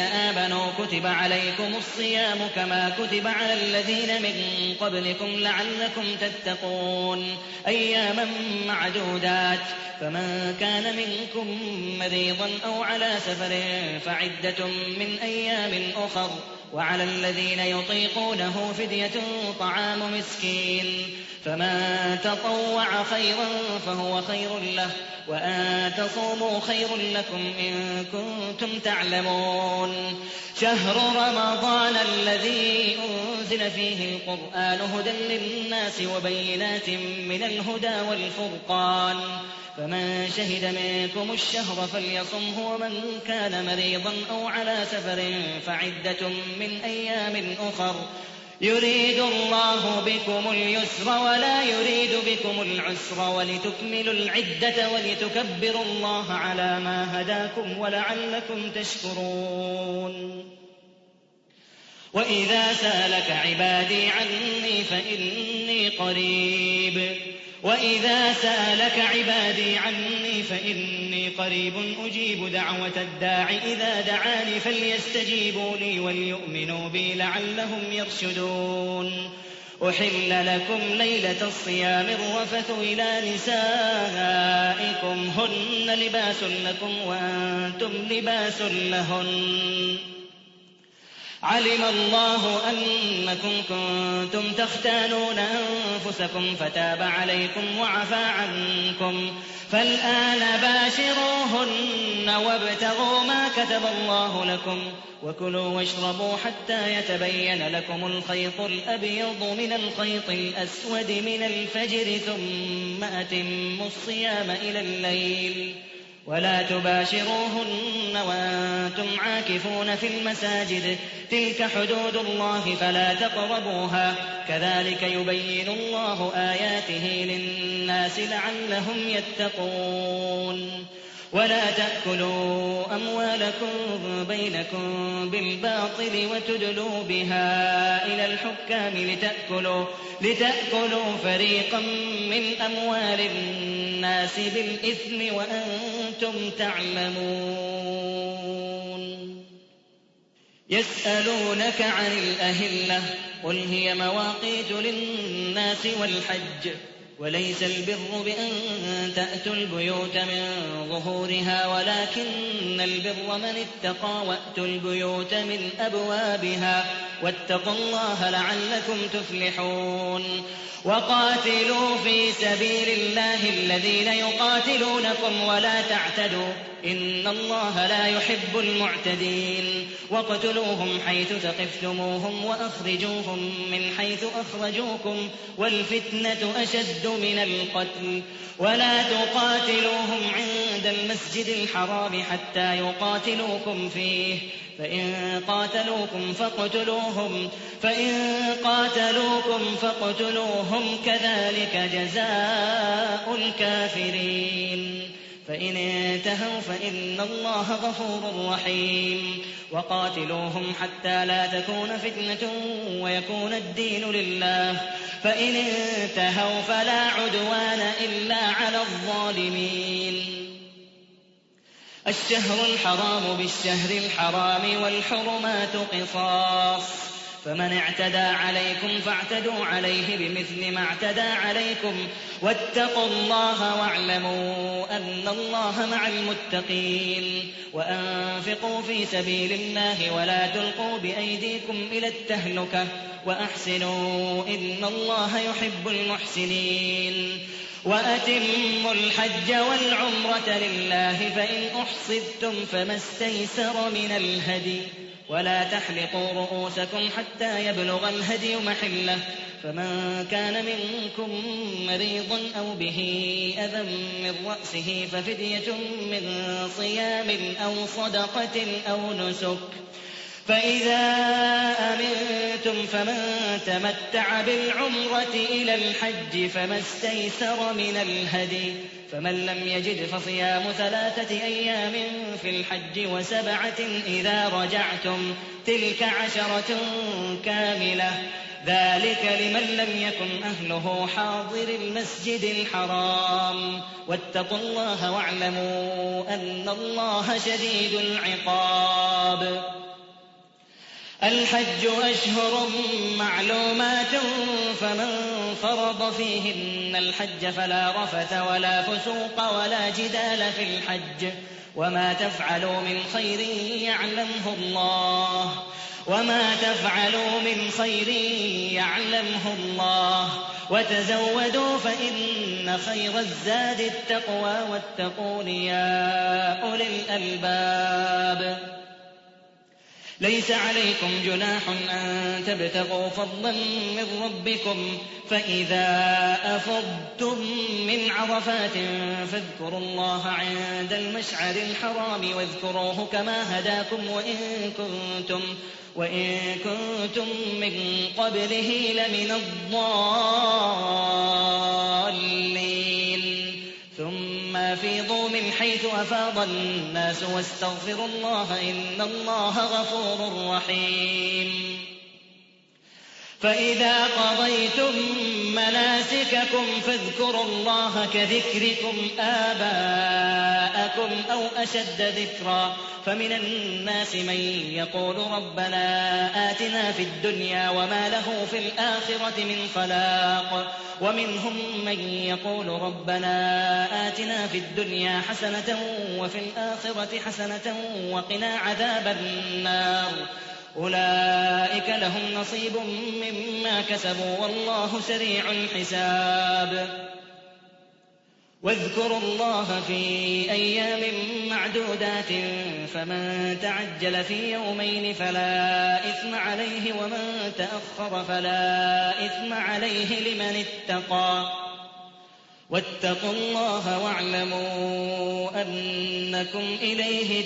آمنوا كتب عليكم الصيام كما كتب على الذين من قبلكم لعلكم تتقون أياما معدودات فمن كان منكم مريضا أو على سفر فعدة من أيام أخر وعلى الذين يطيقونه فدية طعام مسكين فمن تطوع خيرا فهو خير له وأن تصوموا خير لكم إن كنتم تعلمون شهر رمضان الذي أنزل فيه القرآن هدى للناس وبينات من الهدى والفرقان فمن شهد منكم الشهر فليصمه ومن كان مريضا أو على سفر فعدة من أيام أخر يريد الله بكم اليسر ولا يريد بكم العسر ولتكملوا العدة ولتكبروا الله على ما هداكم ولعلكم تشكرون وإذا سألك عبادي عني فإني قريب وإذا سألك عبادي عني فإني قريب أجيب دعوة الداع إذا دعاني فليستجيبوا لي وليؤمنوا بي لعلهم يرشدون أحل لكم ليلة الصيام الرفث إلى نسائكم هن لباس لكم وأنتم لباس لهن علم الله أنكم كنتم تختانون أنفسكم فتاب عليكم وعفى عنكم فالآن باشروهن وابتغوا ما كتب الله لكم وكلوا واشربوا حتى يتبين لكم الخيط الأبيض من الخيط الأسود من الفجر ثم أتموا الصيام إلى الليل ولا تباشروهن وأنتم عاكفون في المساجد تلك حدود الله فلا تقربوها كذلك يبين الله آياته للناس لعلهم يتقون ولا تأكلوا أموالكم بينكم بالباطل وتدلوا بها إلى الحكام لتأكلوا, لتأكلوا فريقا من أموال الناس بالإثم وأنتم تعلمون يسألونك عن الأهلة قل هي مواقيت للناس والحج وليس البر بأن تأتوا البيوت من ظهورها ولكن البر من اتقى وأتوا البيوت من أبوابها واتقوا الله لعلكم تفلحون وقاتلوا في سبيل الله الذين يقاتلونكم ولا تعتدوا إن الله لا يحب المعتدين واقتلوهم حيث ثقفتموهم وأخرجوهم من حيث أخرجوكم والفتنة أشد من القتل ولا تقاتلوهم عند المسجد الحرام حتى يقاتلوكم فيه فإن قاتلوكم فاقتلوهم فإن قاتلوكم فاقتلوهم كذلك جزاء الكافرين فإن انتهوا فإن الله غفور رحيم وقاتلوهم حتى لا تكون فتنة ويكون الدين لله فإن انتهوا فلا عدوان إلا على الظالمين الشهر الحرام بالشهر الحرام والحرمات قصاص فمن اعتدى عليكم فاعتدوا عليه بمثل ما اعتدى عليكم واتقوا الله واعلموا أن الله مع المتقين وأنفقوا في سبيل الله ولا تلقوا بأيديكم إلى التهلكة وأحسنوا إن الله يحب المحسنين وأتموا الحج والعمرة لله فإن أحصرتم فما استيسر من الهدي ولا تحلقوا رؤوسكم حتى يبلغ الهدي محله فمن كان منكم مريضا أو به أذى من رأسه ففدية من صيام أو صدقة أو نسك فإذا أمنتم فمن تمتع بالعمرة إلى الحج فما استيسر من الهدي فمن لم يجد فصيام ثلاثة أيام في الحج وسبعة إذا رجعتم تلك عشرة كاملة ذلك لمن لم يكن أهله حاضر المسجد الحرام واتقوا الله واعلموا أن الله شديد العقاب الحج أشهر معلومات فمن فرض فيهن الحج فلا رفث ولا فسوق ولا جدال في الحج وما تفعلوا من خير يعلمه الله وما تفعلوا من خير يعلمه الله وتزودوا فإن خير الزاد التقوى واتقون يا أولي الألباب. ليس عليكم جناح أن تبتغوا فضلا من ربكم فإذا أفضتم من عرفات فاذكروا الله عند المشعر الحرام واذكروه كما هداكم وإن كنتم, وإن كنتم من قبله لمن الضالين. ثم أفيضوا من حيث أفاض الناس واستغفروا الله إن الله غفور رحيم. فإذا قضيتم مناسككم فاذكروا الله كذكركم آباءكم أو أشد ذكرا فمن الناس من يقول ربنا آتنا في الدنيا وما له في الآخرة من خلاق ومنهم من يقول ربنا آتنا في الدنيا حسنة وفي الآخرة حسنة وقنا عذاب النار أولئك لهم نصيب مما كسبوا والله سريع الحساب. واذكروا الله في أيام معدودات فمن تعجل في يومين فلا إثم عليه ومن تأخر فلا إثم عليه لمن اتقى واتقوا الله واعلموا أنكم إليه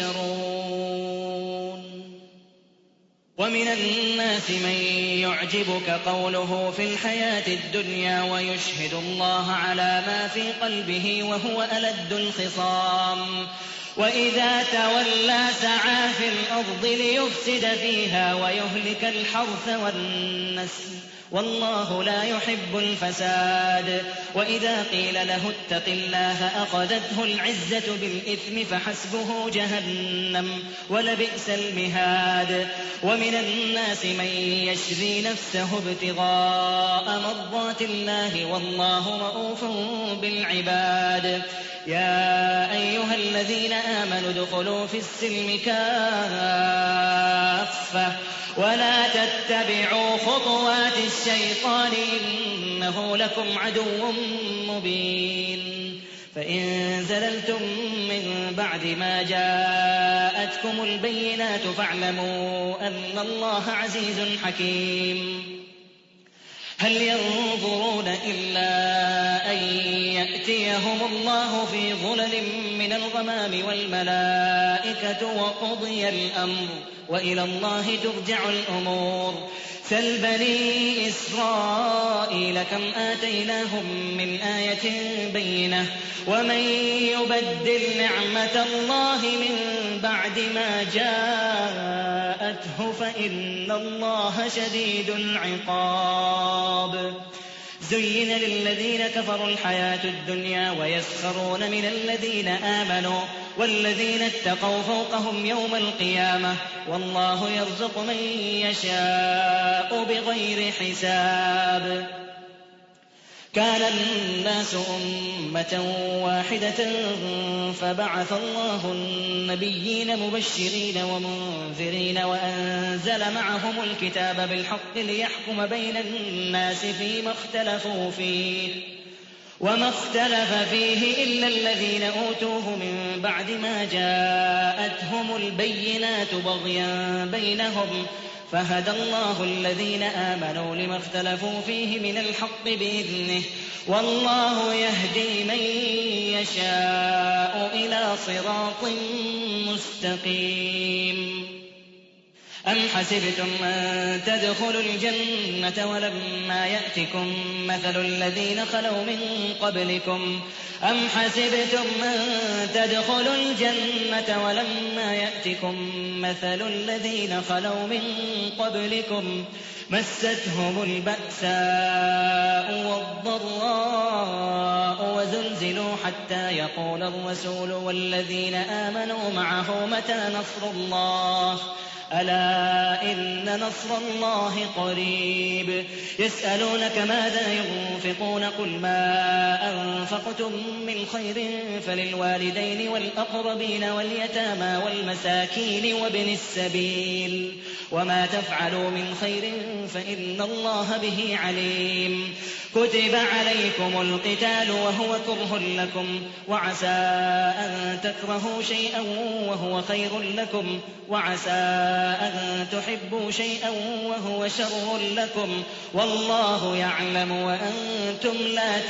تحشرون. ومن الناس من يعجبك قوله في الحياة الدنيا ويشهد الله على ما في قلبه وهو ألد الخصام وإذا تولى سعى في الأرض ليفسد فيها ويهلك الحرث والنسل والله لا يحب الفساد. وإذا قيل له اتق الله أخذته العزة بالإثم فحسبه جهنم ولبئس المهاد. ومن الناس من يشري نفسه ابتغاء مرضات الله والله رؤوف بالعباد. يا أيها الذين آمنوا ادخلوا في السلم كافة ولا تتبعوا خطوات الشيطان إنه لكم عدو مبين. فإن زللتم من بعد ما جاءتكم البينات فاعلموا أن الله عزيز حكيم. هل ينظرون إلا أن يأتيهم الله في ظلل من الغمام والملائكة وقضي الأمر وإلى الله ترجع الأمور. سل بني إسرائيل كم آتيناهم من آية بينة ومن يبدل نعمة الله من بعد ما جاءته فإن الله شديد العقاب. زين للذين كفروا الحياة الدنيا ويسخرون من الذين آمنوا والذين اتقوا فوقهم يوم القيامة والله يرزق من يشاء بغير حساب. كان الناس أمة واحدة فبعث الله النبيين مبشرين ومنذرين وأنزل معهم الكتاب بالحق ليحكم بين الناس فيما اختلفوا فيه وما اختلف فيه إلا الذين أوتوه من بعد ما جاءتهم البينات بغيا بينهم فهدى الله الذين آمنوا لما اختلفوا فيه من الحق بإذنه والله يهدي من يشاء إلى صراط مستقيم. أم حسبتم أن تدخلوا الجنة ولما يأتكم مثل الذين خلوا من قبلكم أم حسبتم أن تدخلوا الجنة ولما يأتكم مثل الذين خلوا من قبلكم مستهم البأساء والضراء وزلزلوا حتى يقول الرسول والذين آمنوا معه متى نصر الله ألا إن نصر الله قريب يسألونك ماذا ينفقون قل ما أنفقتم من خير فللوالدين والأقربين واليتامى والمساكين وابن السبيل وما تفعلوا من خير فإن الله به عليم كتب عليكم القتال وهو كره لكم وعسى أن تكرهوا شيئا وهو خير لكم وعسى أن تحبوا شيئا وهو شر لكم والله يعلم وأنتم لا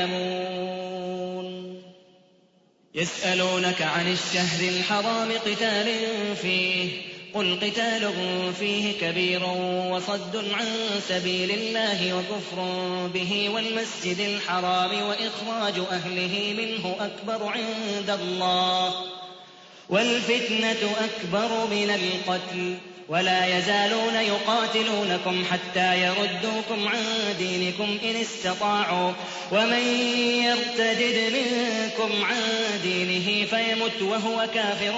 تعلمون يسألونك عن الشهر الحرام قتال فيه قل قتال فيه كبير وصد عن سبيل الله وكفر به والمسجد الحرام وإخراج أهله منه أكبر عند الله والفتنة أكبر من القتل ولا يزالون يقاتلونكم حتى يردوكم عن دينكم إن استطاعوا ومن يرتدد منكم عن دينه فيمت وهو كافر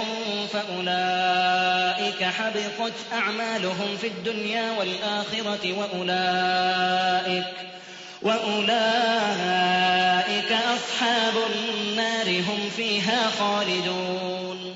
فأولئك حبطت أعمالهم في الدنيا والآخرة وأولئك وأولئك أصحاب النار هم فيها خالدون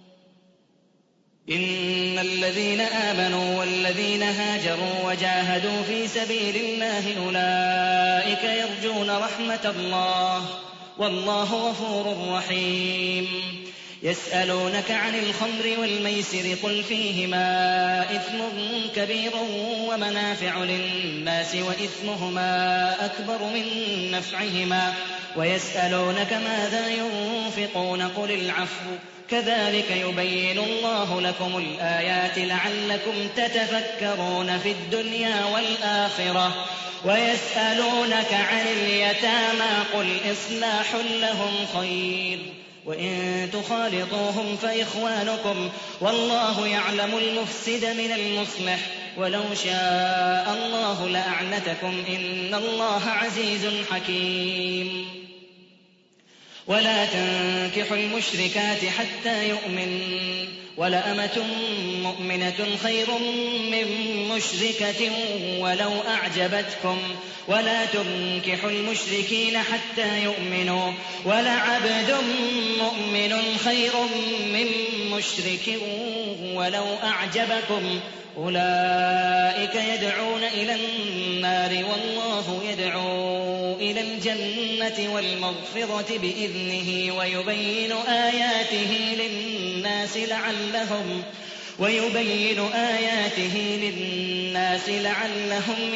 إن الذين آمنوا والذين هاجروا وجاهدوا في سبيل الله أولئك يرجون رحمة الله والله غفور رحيم يسألونك عن الخمر والميسر قل فيهما إثم كبير ومنافع للناس وإثمهما أكبر من نفعهما ويسألونك ماذا ينفقون قل العفو كذلك يبين الله لكم الآيات لعلكم تتفكرون في الدنيا والآخرة ويسألونك عن اليتامى قل إصلاح لهم خير وإن تخالطوهم فإخوانكم والله يعلم المفسد من المصلح ولو شاء الله لأعنتكم إن الله عزيز حكيم ولا تنكحوا المشركات حتى يؤمن ولأمة مؤمنة خير من مشركة ولو أعجبتكم ولا تنكحوا المشركين حتى يؤمنوا ولعبد مؤمن خير من مشرك ولو أعجبكم أولئك يدعون إلى النار والله يدعو إلى الجنة والمغفرة بإذنه ويبين آياته للناس لعلهم ويبين آياته للناس لعلهم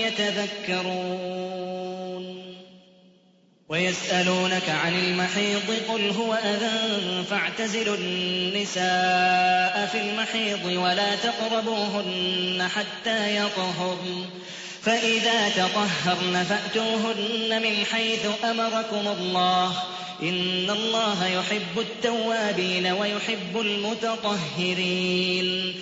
يتذكرون ويسألونك عن المحيض قل هو أذى فاعتزلوا النساء في المحيض ولا تقربوهن حتى يطهرن فإذا تطهرن فأتوهن من حيث أمركم الله إن الله يحب التوابين ويحب المتطهرين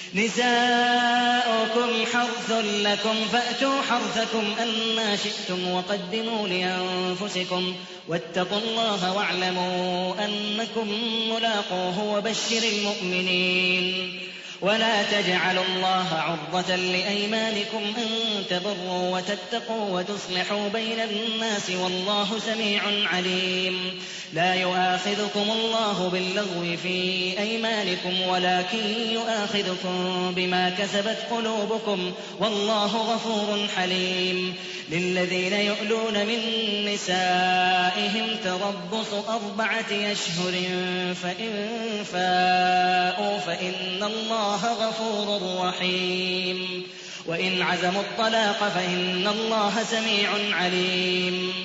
نساؤكم حرث لكم فأتوا حرثكم أنى شئتم وقدموا لأنفسكم واتقوا الله واعلموا أنكم ملاقوه وبشر المؤمنين ولا تجعلوا الله عرضة لأيمانكم أن تبروا وتتقوا وتصلحوا بين الناس والله سميع عليم لا يؤاخذكم الله باللغو في أيمانكم ولكن يؤاخذكم بما كسبت قلوبكم والله غفور حليم للذين يؤلون من نسائهم تربص أربعة أشهر فإن فاءوا فإن الله غفور رحيم وإن عزموا الطلاق فإن الله سميع عليم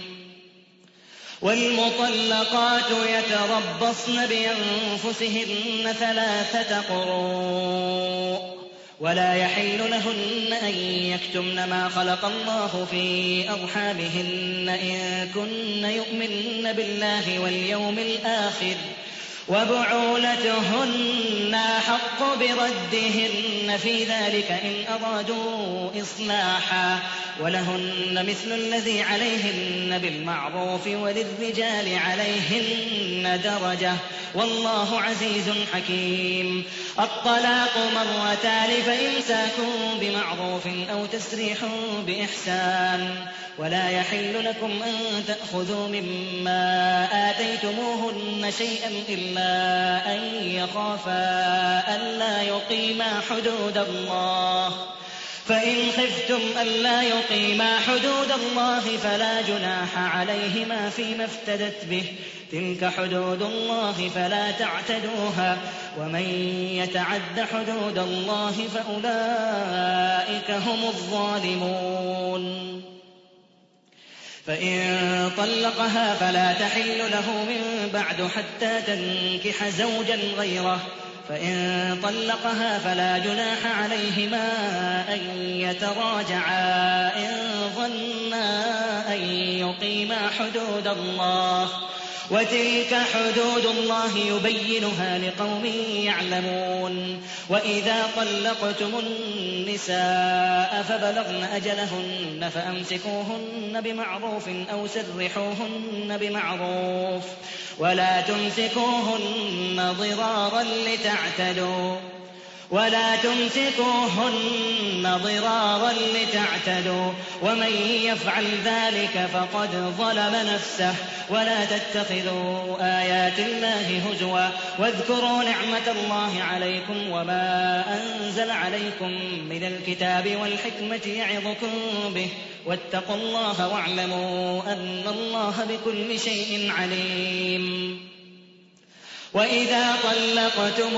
والمطلقات يتربصن بأنفسهن ثلاثة قروء ولا يحل لهن أن يكتمن ما خلق الله في أرحامهن إن كن يؤمن بالله واليوم الآخر وبعولتهن فإنهن أحق بردهن في ذلك إن أرادوا إصلاحا ولهن مثل الذي عليهن بالمعروف وللرجال عليهن درجة والله عزيز حكيم. الطلاق مرتان فإمساك بمعروف أو تسريح بإحسان ولا يحل لكم أن تأخذوا مما آتيتموهن شيئا إلا أن يخافا ألا يقيما حدود الله فإن خفتم ألا يقيما حدود الله فلا جناح عليهما فيما افتدت به تلك حدود الله فلا تعتدوها ومن يتعد حدود الله فأولئك هم الظالمون. فإن طلقها فلا تحل له من بعد حتى تنكح زوجا غيره فإن طلقها فلا جناح عليهما أن يتراجعا إن ظنا أن يقيما حدود الله وتلك حدود الله يبينها لقوم يعلمون. وإذا طلقتم النساء فبلغن أجلهن فأمسكوهن بمعروف أو سرحوهن بمعروف ولا تمسكوهن ضرارا لتعتدوا ولا تمسكوهن ضرارا لتعتدوا ومن يفعل ذلك فقد ظلم نفسه. ولا تتخذوا آيات الله هزوا واذكروا نعمة الله عليكم وما أنزل عليكم من الكتاب والحكمة يعظكم به واتقوا الله واعلموا أن الله بكل شيء عليم. وإذا طلقتم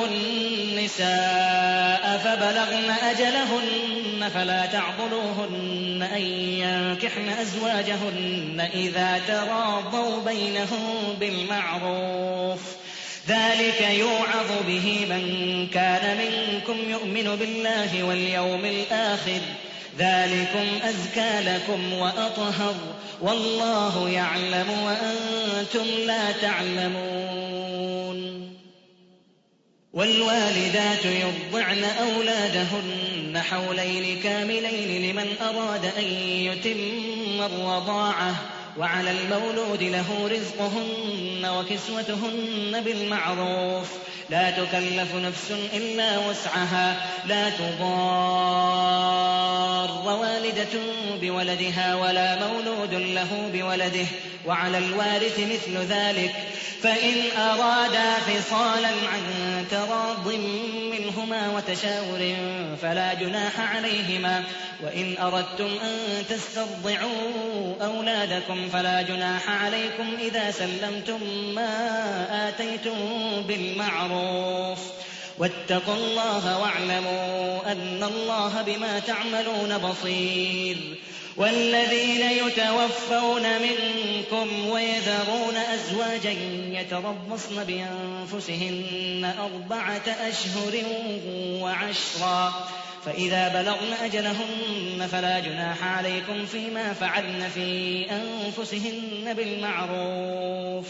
النساء فبلغن أجلهن فلا تعضلوهن أن ينكحن أزواجهن إذا تراضوا بينهم بالمعروف ذلك يوعظ به من كان منكم يؤمن بالله واليوم الآخر ذلكم أزكى لكم وأطهر والله يعلم وأنتم لا تعلمون. والوالدات يرضعن أولادهن حولين كاملين لمن أراد أن يتم الرضاعة وعلى المولود له رزقهن وكسوتهن بالمعروف لا تكلف نفس إلا وسعها لا تضار والدة بولدها ولا مولود له بولده وعلى الوارث مثل ذلك فإن أرادا فصالا عن تراض منهما وتشاور فلا جناح عليهما. وإن أردتم أن تسترضعوا أولادكم فلا جناح عليكم إذا سلمتم ما آتيتم بالمعروف واتقوا الله واعلموا أن الله بما تعملون بصير. والذين يتوفون منكم ويذرون أزواجا يتربصن بأنفسهن أربعة أشهر وعشرا فإذا بلغن أجلهن فلا جناح عليكم فيما فعلن في أنفسهن بالمعروف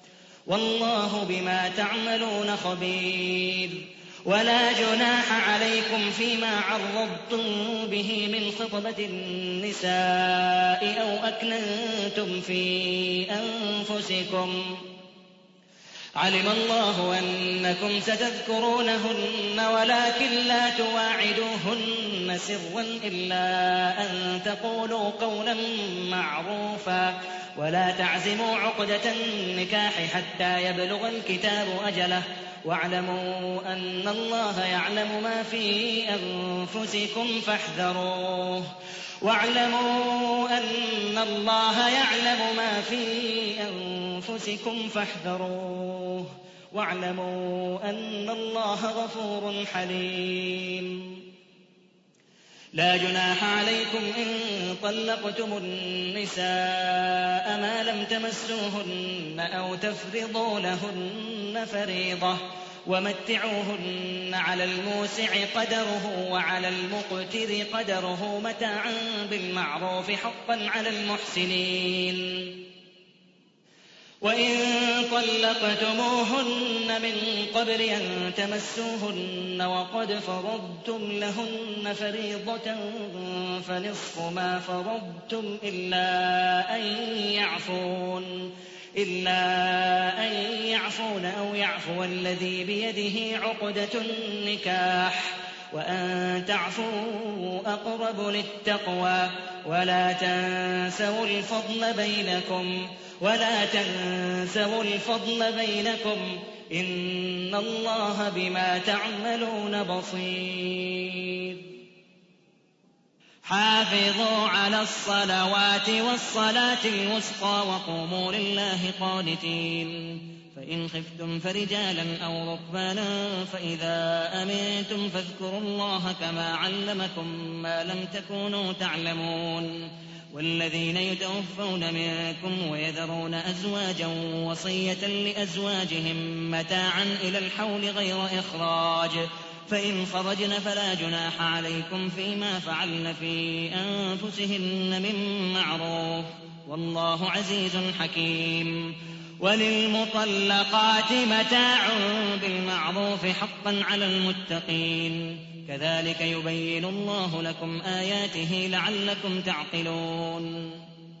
والله بما تعملون خبير. ولا جناح عليكم فيما عرضتم به من خطبة النساء أو أكننتم في أنفسكم علم الله أنكم ستذكرونهن ولكن لا تواعدوهن سرا إلا أن تقولوا قولا معروفا ولا تعزموا عقدة النكاح حتى يبلغ الكتاب أجله واعلموا أن الله يعلم ما في أنفسكم فاحذروه واعلموا أن الله يعلم ما في أنفسكم فاحذروه واعلموا أن الله غفور حليم. لا جناح عليكم إن طلقتم النساء ما لم تمسوهن أو تفرضوا لهن فريضة ومتعوهن على الموسع قدره وعلى المقتر قدره متاعا بالمعروف حقا على المحسنين. وإن طلقتموهن من قبل أن تمسوهن وقد فرضتم لهن فريضة فنصف ما فرضتم إلا أن يعفون إلا أن يعفون أو يعفو الذي بيده عقدة النكاح وأن تعفوا أقرب للتقوى ولا تنسوا الفضل بينكم ولا تنسوا الفضل بينكم إن الله بما تعملون بصير. حافظوا على الصلوات والصلاة الوسطى وقوموا لله قانتين. فإن خفتم فرجالا أو ركبانا فإذا أمنتم فاذكروا الله كما علمكم ما لم تكونوا تعلمون. والذين يتوفون منكم ويذرون أزواجا وصية لأزواجهم متاعا إلى الحول غير إخراج فإن خرجن فلا جناح عليكم فيما فعلن في أنفسهن من معروف والله عزيز حكيم. وللمطلقات متاع بالمعروف حقا على المتقين كذلك يبين الله لكم آياته لعلكم تعقلون.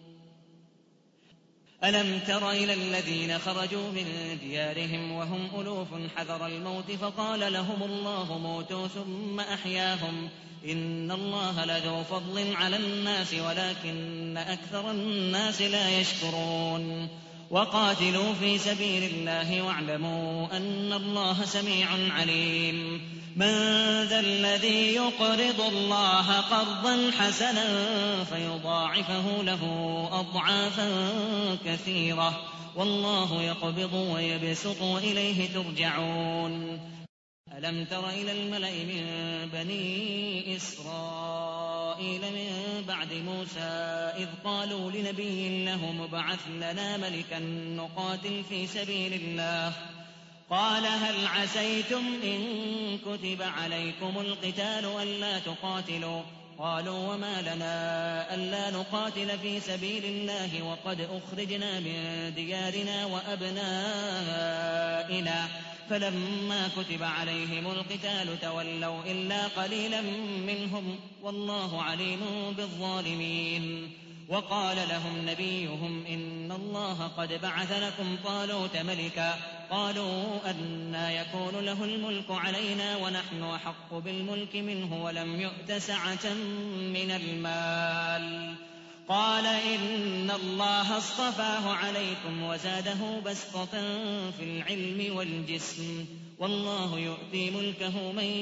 ألم تر إلى الذين خرجوا من ديارهم وهم ألوف حذر الموت فقال لهم الله موتوا ثم أحياهم إن الله لذو فضل على الناس ولكن أكثر الناس لا يشكرون. وقاتلوا في سبيل الله واعلموا أن الله سميع عليم. من ذا الذي يقرض الله قرضا حسنا فيضاعفه له أضعافا كثيرة والله يقبض ويبسط وإليه ترجعون. ألم تر إلى الملأ من بني إسرائيل من بعد موسى إذ قالوا لنبي له مبعث لنا ملكا نقاتل في سبيل الله قال هل عسيتم إن كتب عليكم القتال ألا تقاتلوا قالوا وما لنا ألا نقاتل في سبيل الله وقد أخرجنا من ديارنا وأبنائنا فلما كتب عليهم القتال تولوا إلا قليلا منهم والله عليم بالظالمين. وقال لهم نبيهم إن الله قد بعث لكم طالوت ملكا قالوا أنى يكون له الملك علينا ونحن أحق بالملك منه ولم يؤت سعة من المال قال إن الله اصطفاه عليكم وزاده بسطة في العلم والجسم والله يؤتي ملكه من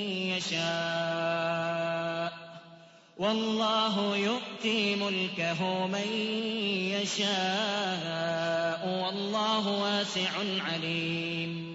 يشاء والله يؤتي ملكه من يشاء والله واسع عليم.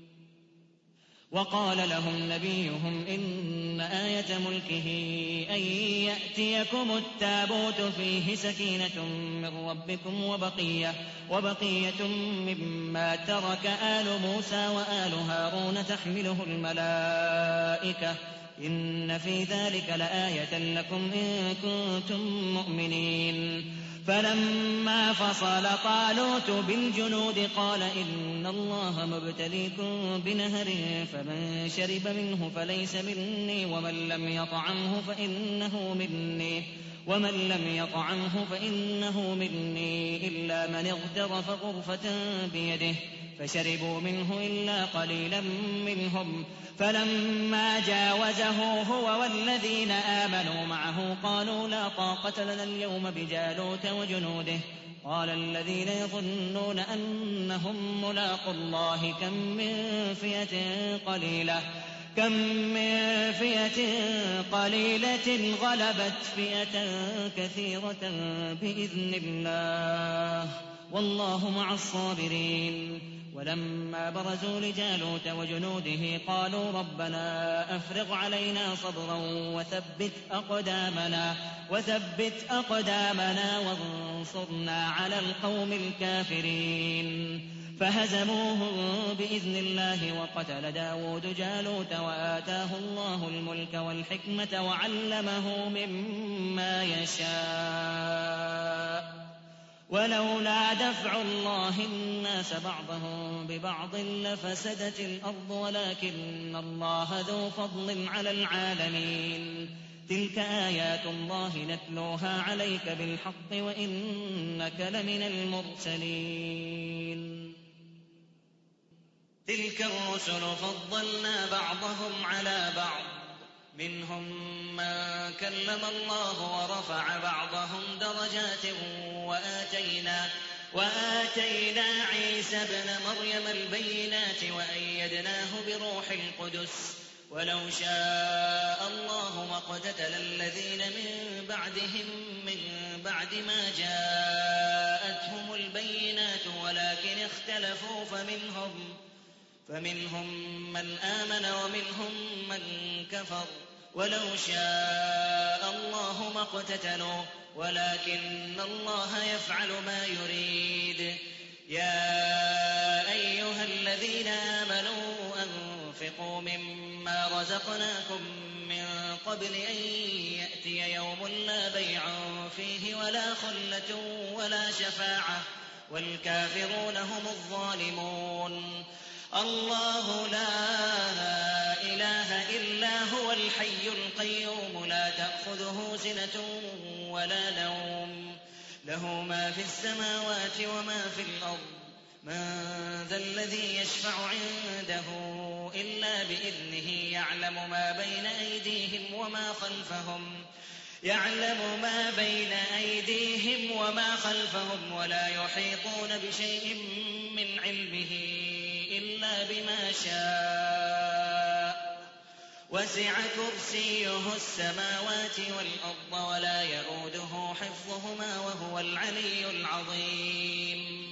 وقال لهم نبيهم إن آية ملكه أن يأتيكم التابوت فيه سكينة من ربكم وبقية, وبقية مما ترك آل موسى وآل هارون تحمله الملائكة إن في ذلك لآية لكم إن كنتم مؤمنين. فلما فصل طالوت بالجنود قال إن الله مبتليكم بنهر فمن شرب منه فليس مني ومن لم يطعمه فإنه مني ومن لم يطعمه فإنه مني إلا من اغترف غرفة بيده فشربوا منه إلا قليلا منهم. فلما جاوزه هو والذين آمنوا معه قالوا لا طاقة لنا اليوم بجالوت وجنوده قال الذين يظنون أنهم ملاقوا الله كم من فئة قليلة كم من فئة قليلة غلبت فئة كثيرة بإذن الله والله مع الصابرين. ولما برزوا لجالوت وجنوده قالوا ربنا أفرغ علينا صبرا وثبت أقدامنا, وثبت أقدامنا وانصرنا على القوم الكافرين. فهزموهم بإذن الله وقتل داود جالوت وآتاه الله الملك والحكمة وعلمه مما يشاء ولولا دفع الله الناس بعضهم ببعض لفسدت الأرض ولكن الله ذو فضل على العالمين. تلك آيات الله نتلوها عليك بالحق وإنك لمن المرسلين. تلك الرسل فضلنا بعضهم على بعض منهم من كلم الله ورفع بعضهم درجات وآتينا, وآتينا عيسى ابن مريم البينات وأيدناه بروح القدس ولو شاء الله ما اقتتل الذين من بعدهم من بعد ما جاءتهم البينات ولكن اختلفوا فمنهم فمنهم من آمن ومنهم من كفر ولو شاء الله ما اقتتلوا ولكن الله يفعل ما يريد. يا أيها الذين آمنوا أنفقوا مما رزقناكم من قبل أن يأتي يوم لا بيع فيه ولا خلة ولا شفاعة والكافرون هم الظالمون. الله لا إله إلا هو الحي القيوم لا تأخذه سنة ولا نوم له ما في السماوات وما في الأرض من ذا الذي يشفع عنده إلا بإذنه يعلم ما بين أيديهم وما خلفهم يعلم ما بين أيديهم وما خلفهم ولا يحيطون بشيء من علمه إلا بما شاء وسع كرسيه السماوات والأرض ولا يئوده حفظهما وهو العلي العظيم.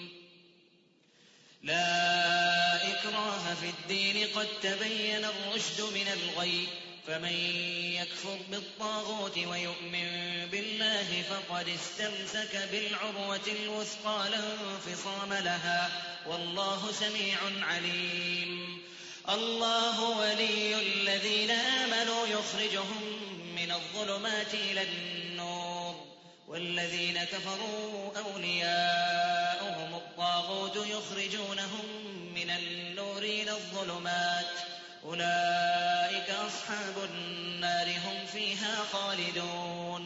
لا إكراه في الدين قد تبين الرشد من الغي فمن يكفر بالطاغوت ويؤمن بالله فقد استمسك بالعروة الوثقى لا انفصام لها والله سميع عليم. الله ولي الذين آمنوا يخرجهم من الظلمات إلى النور والذين كفروا أولياؤهم الطاغوت يخرجونهم من النور إلى الظلمات أولئك أصحاب النار هم فيها خالدون.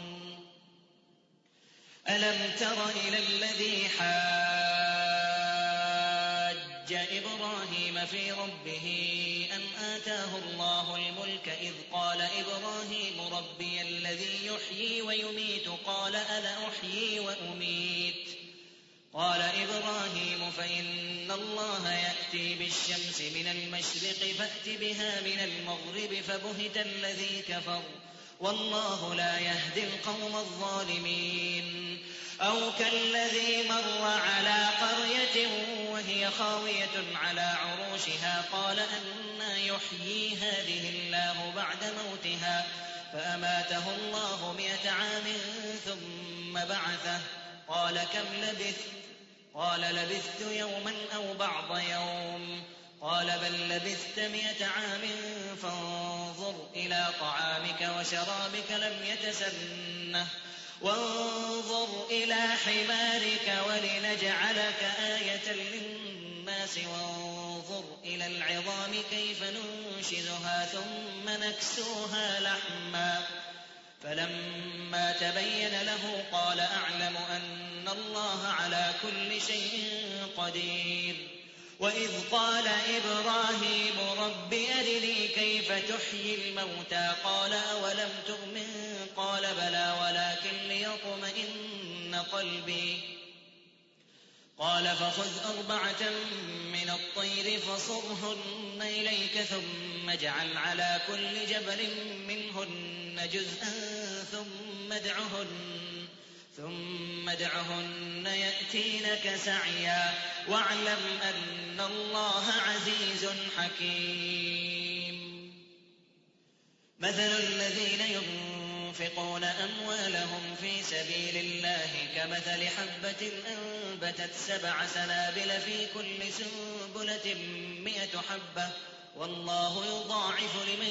ألم تر إلى الذي حاج إبراهيم في ربه أن آتاه الله الملك إذ قال إبراهيم ربي الذي يحيي ويميت قال أنا أحيي وأميت قال إبراهيم فإن الله يأتي بالشمس من المشرق فأت بها من المغرب فبهت الذي كفر والله لا يهدي القوم الظالمين. أو كالذي مر على قرية وهي خاوية على عروشها قال أنى يحيي هذه الله بعد موتها فأماته الله مئة عام ثم بعثه قال كم لبثت قال لبثت يوما أو بعض يوم قال بل لبثت مئة عام فانظر إلى طعامك وشرابك لم يتسنه وانظر إلى حمارك ولنجعلك آية للناس وانظر إلى العظام كيف ننشزها ثم نكسوها لحما فلما تبين له قال أعلم أن الله على كل شيء قدير. وإذ قال إبراهيم رب أرني كيف تحيي الموتى قال أولم تؤمن قال بلى ولكن ليطمئن قلبي قال فخذ أربعة من الطير فصرهن إليك ثم اجعل على كل جبل منهن جزءا ثم ادعهن ثم ادعهن يأتينك سعيا واعلم أن الله عزيز حكيم. مثل الذين ينفقون أموالهم في سبيل الله كمثل حبة أنبتت سبع سنابل في كل سنبلة مئة حبة والله يضاعف لمن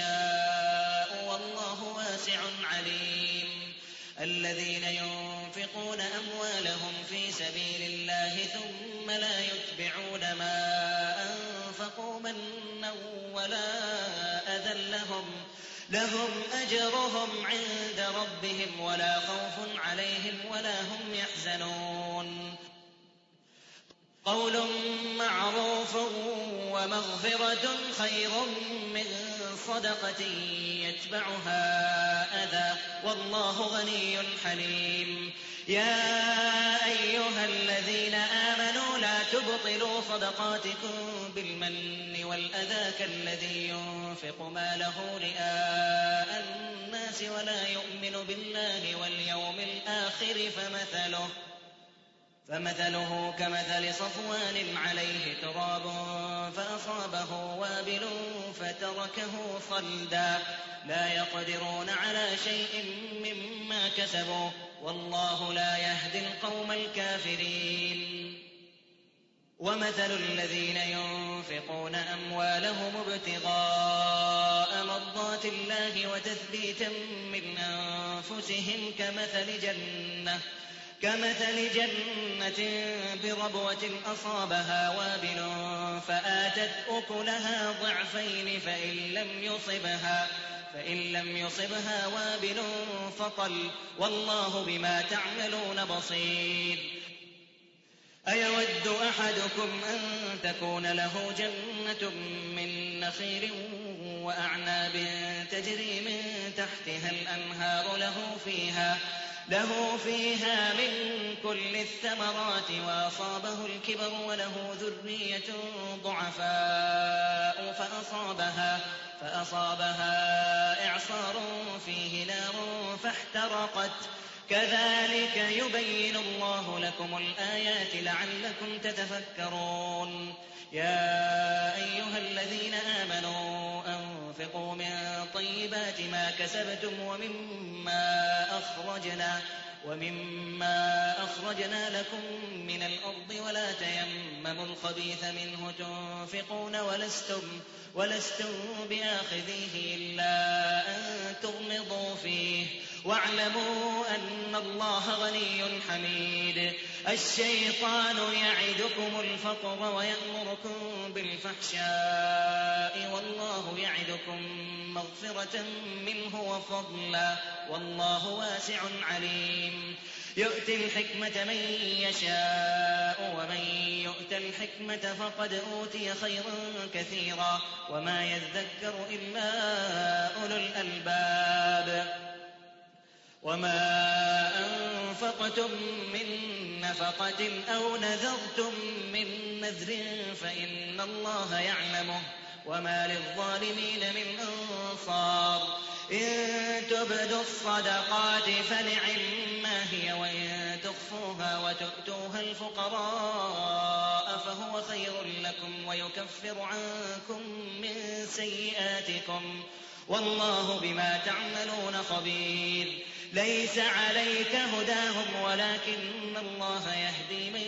يشاء والله واسع عليم. الذين ينفقون ينفقون أموالهم في سبيل الله ثم لا يتبعون ما أنفقوا منا ولا أذى لهم لهم أجرهم عند ربهم ولا خوف عليهم ولا هم يحزنون. قول معروف ومغفرة خير من صدقة يتبعها أذى والله غني حليم. يا أيها الذين آمنوا لا تبطلوا صدقاتكم بالمن والأذى كالذي ينفق ماله رئاء الناس ولا يؤمن بالله واليوم الآخر فمثله فمثله كمثل صفوان عليه تراب فأصابه وابل فتركه صلدا لا يقدرون على شيء مما كسبوا والله لا يهدي القوم الكافرين. ومثل الذين ينفقون أموالهم ابتغاء مرضات الله وتثبيتا من أنفسهم كمثل جنة كمثل جنة بربوة أصابها وابل فآتت أكلها ضعفين فإن لم يصبها فإن لم يصبها وابل فطل والله بما تعملون بصير. أيود أحدكم أن تكون له جنة من نخيل وأعناب تجري من تحتها الأنهار له فيها له فيها من كل الثمرات وأصابه الكبر وله ذرية ضعفاء فأصابها, فأصابها إعصار فيه نار فاحترقت كذلك يبين الله لكم الآيات لعلكم تتفكرون. يا أيها الذين آمنوا أنفقوا من طيبات ما كسبتم ومما أخرجنا ومما أخرجنا لكم من الأرض ولا تيمموا الخبيث منه تنفقون ولستم, ولستم بآخذيه إلا أن تغمضوا فيه واعلموا أن الله غني حميد. الشيطان يعدكم الفقر ويأمركم بالفحشاء والله يعدكم مغفرة منه وفضلا والله واسع عليم. يؤتي الحكمة من يشاء ومن يؤت الحكمة فقد أوتي خيرا كثيرا وما يذكر إلا أولو الألباب. وما أنفقتم من نفقة أو نذرتم من نذر فإن الله يعلمه وما للظالمين من أنصار. إن تبدوا الصدقات فنعما هي وإن تخفوها وتؤتوها الفقراء فهو خير لكم ويكفر عنكم من سيئاتكم والله بما تعملون خبير. ليس عليك هداهم ولكن الله يهدي من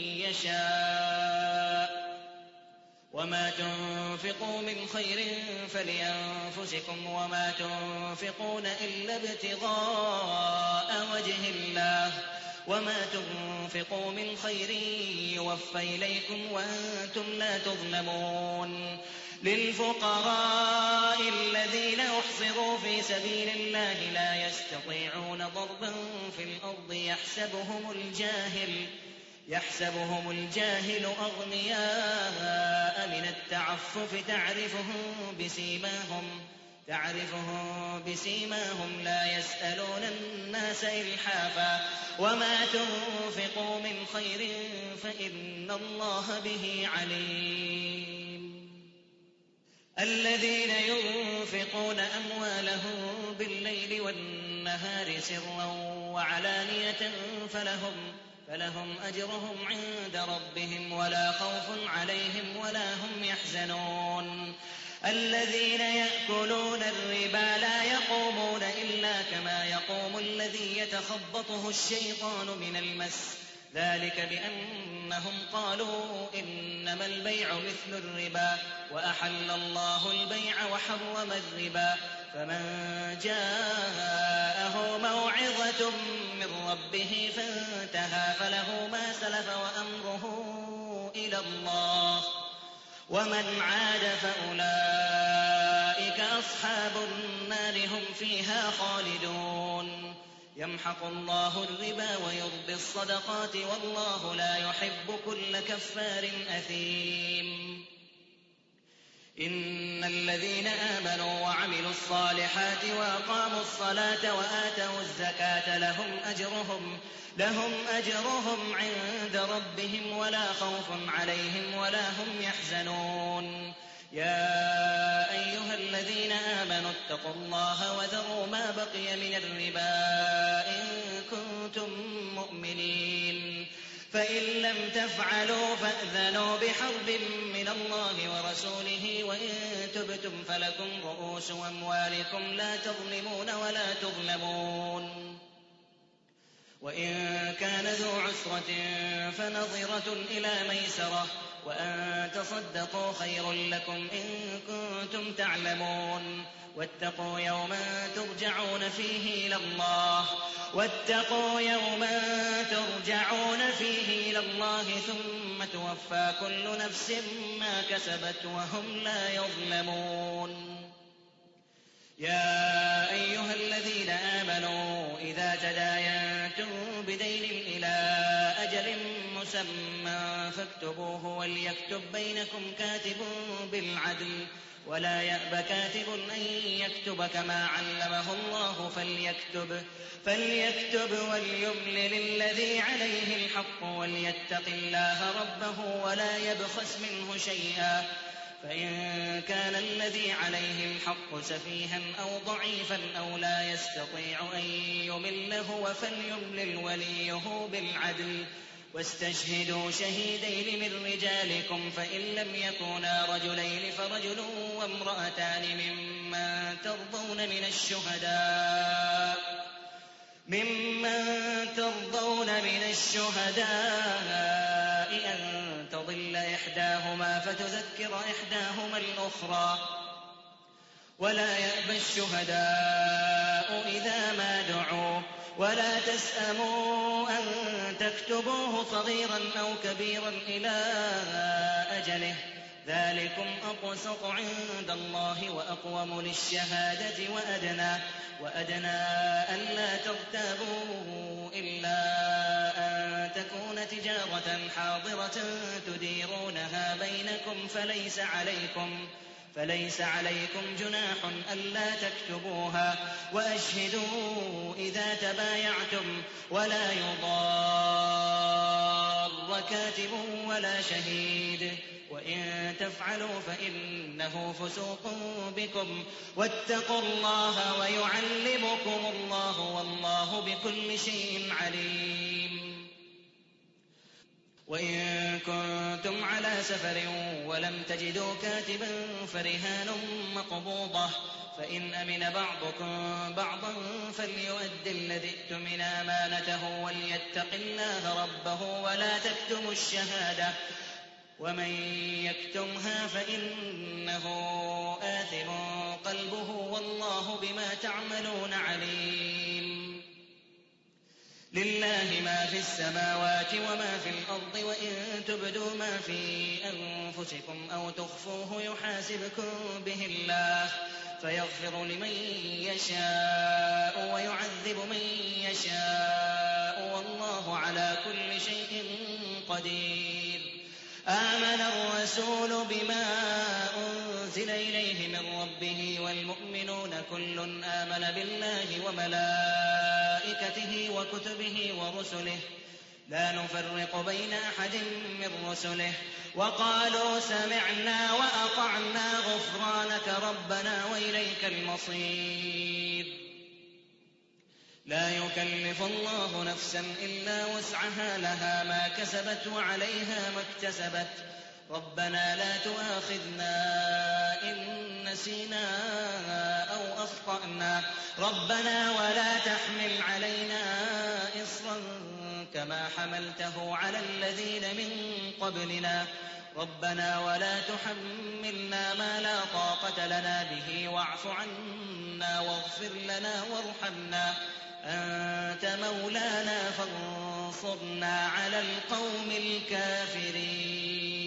يشاء وما تنفقوا من خير فلأنفسكم وما تنفقون إلا ابتغاء وجه الله وما تنفقوا من خير يوفى إليكم وأنتم لا تظلمون. للفقراء الذين أحصروا في سبيل الله لا يستطيعون ضربا في الأرض يحسبهم الجاهل يحسبهم الجاهل أغنياء من التعفف تعرفهم بسيماهم تعرفهم بسيماهم لا يسألون الناس إلحافا وما تنفقوا من خير فإن الله به عليم. الذين ينفقون أموالهم بالليل والنهار سرا وعلانية فلهم فلهم أجرهم عند ربهم ولا خوف عليهم ولا هم يحزنون. الذين يأكلون الربا لا يقومون إلا كما يقوم الذي يتخبطه الشيطان من المس ذلك بأنهم قالوا إنما البيع مثل الربا وأحل الله البيع وحرم الربا فمن جاءه موعظة من ربه فانتهى فله ما سلف وأمره إلى الله، ومن عاد فأولئك أصحاب النار هم فيها خالدون. يمحق الله الربا ويربي الصدقات والله لا يحب كل كفار أثيم. إن الذين آمنوا وعملوا الصالحات وأقاموا الصلاة وآتوا الزكاة لهم أجرهم لهم أجرهم عند ربهم ولا خوف عليهم ولا هم يحزنون. يا أيها الذين آمنوا اتقوا الله وذروا ما بقي من الربا إن كنتم مؤمنين، فإن لم تفعلوا فأذنوا بحرب من الله ورسوله، وإن تبتم فلكم رؤوس أموالكم لا تظلمون ولا تظلمون. وإن كان ذو عسرة فنظرة إلى ميسرة، وأن تصدقوا خير لكم إن كنتم تعلمون. واتقوا يوما ترجعون فيه إلى الله واتقوا يوما ترجعون فيه إلى الله ثم توفى كل نفس ما كسبت وهم لا يظلمون. يا أيها الذين آمنوا إذا تداينتم بدين إلى أجل مسمى فاكتبوه وليكتب بينكم كاتب بالعدل ولا يأب كاتب أن يكتب كما علمه الله فليكتب, فليكتب وليملل الذي عليه الحق وليتق الله ربه ولا يبخس منه شيئا، فإن كان الذي عليه الحق سفيها أو ضعيفا أو لا يستطيع أن يمل هو فليملل وليه بالعدل، واستشهدوا شهيدين من رجالكم فإن لم يكونا رجلين فرجل وامرأتان ممن ترضون من الشهداء ممن ترضون من الشهداء أن تضل إحداهما فتذكر إحداهما الأخرى، ولا يأبى الشهداء إذا ما دعوا، ولا تسأموا أن تكتبوه صغيرا أو كبيرا إلى أجله، ذلكم أقسط عند الله وأقوم للشهادة وأدنى, وأدنى ألا ترتابوا إلا أن تكون تجارة حاضرة تديرونها بينكم فليس عليكم فليس عليكم جناح ألا تكتبوها، وأشهدوا إذا تبايعتم ولا يضار كاتب ولا شهيد، وإن تفعلوا فإنه فسوق بكم، واتقوا الله ويعلمكم الله والله بكل شيء عليم. وإن كنتم على سفر ولم تجدوا كاتبا فرهان مقبوضة، فإن أمن بعضكم بعضا فليؤد الذي ائتمن أمانته وليتق الله ربه ولا تكتموا الشهادة، ومن يكتمها فإنه آثم قلبه والله بما تعملون عليم. لله ما في السماوات وما في الأرض، وإن تبدوا ما في أنفسكم أو تخفوه يحاسبكم به الله فيغفر لمن يشاء ويعذب من يشاء والله على كل شيء قدير. آمن الرسول بما أنزل إليه من ربه والمؤمنون كل آمن بالله وملائكته وكتبه ورسله لا نفرق بين أحد من رسله وقالوا سمعنا وأطعنا غفرانك ربنا وإليك المصير. لا يكلف الله نفسا إلا وسعها لها ما كسبت وعليها ما اكتسبت ربنا لا تؤاخذنا إن نسينا أو أخطأنا ربنا ولا تحمل علينا إصرا كما حملته على الذين من قبلنا ربنا ولا تحملنا ما لا طاقة لنا به واعف عنا واغفر لنا وارحمنا أنت مولانا فانصرنا على القوم الكافرين.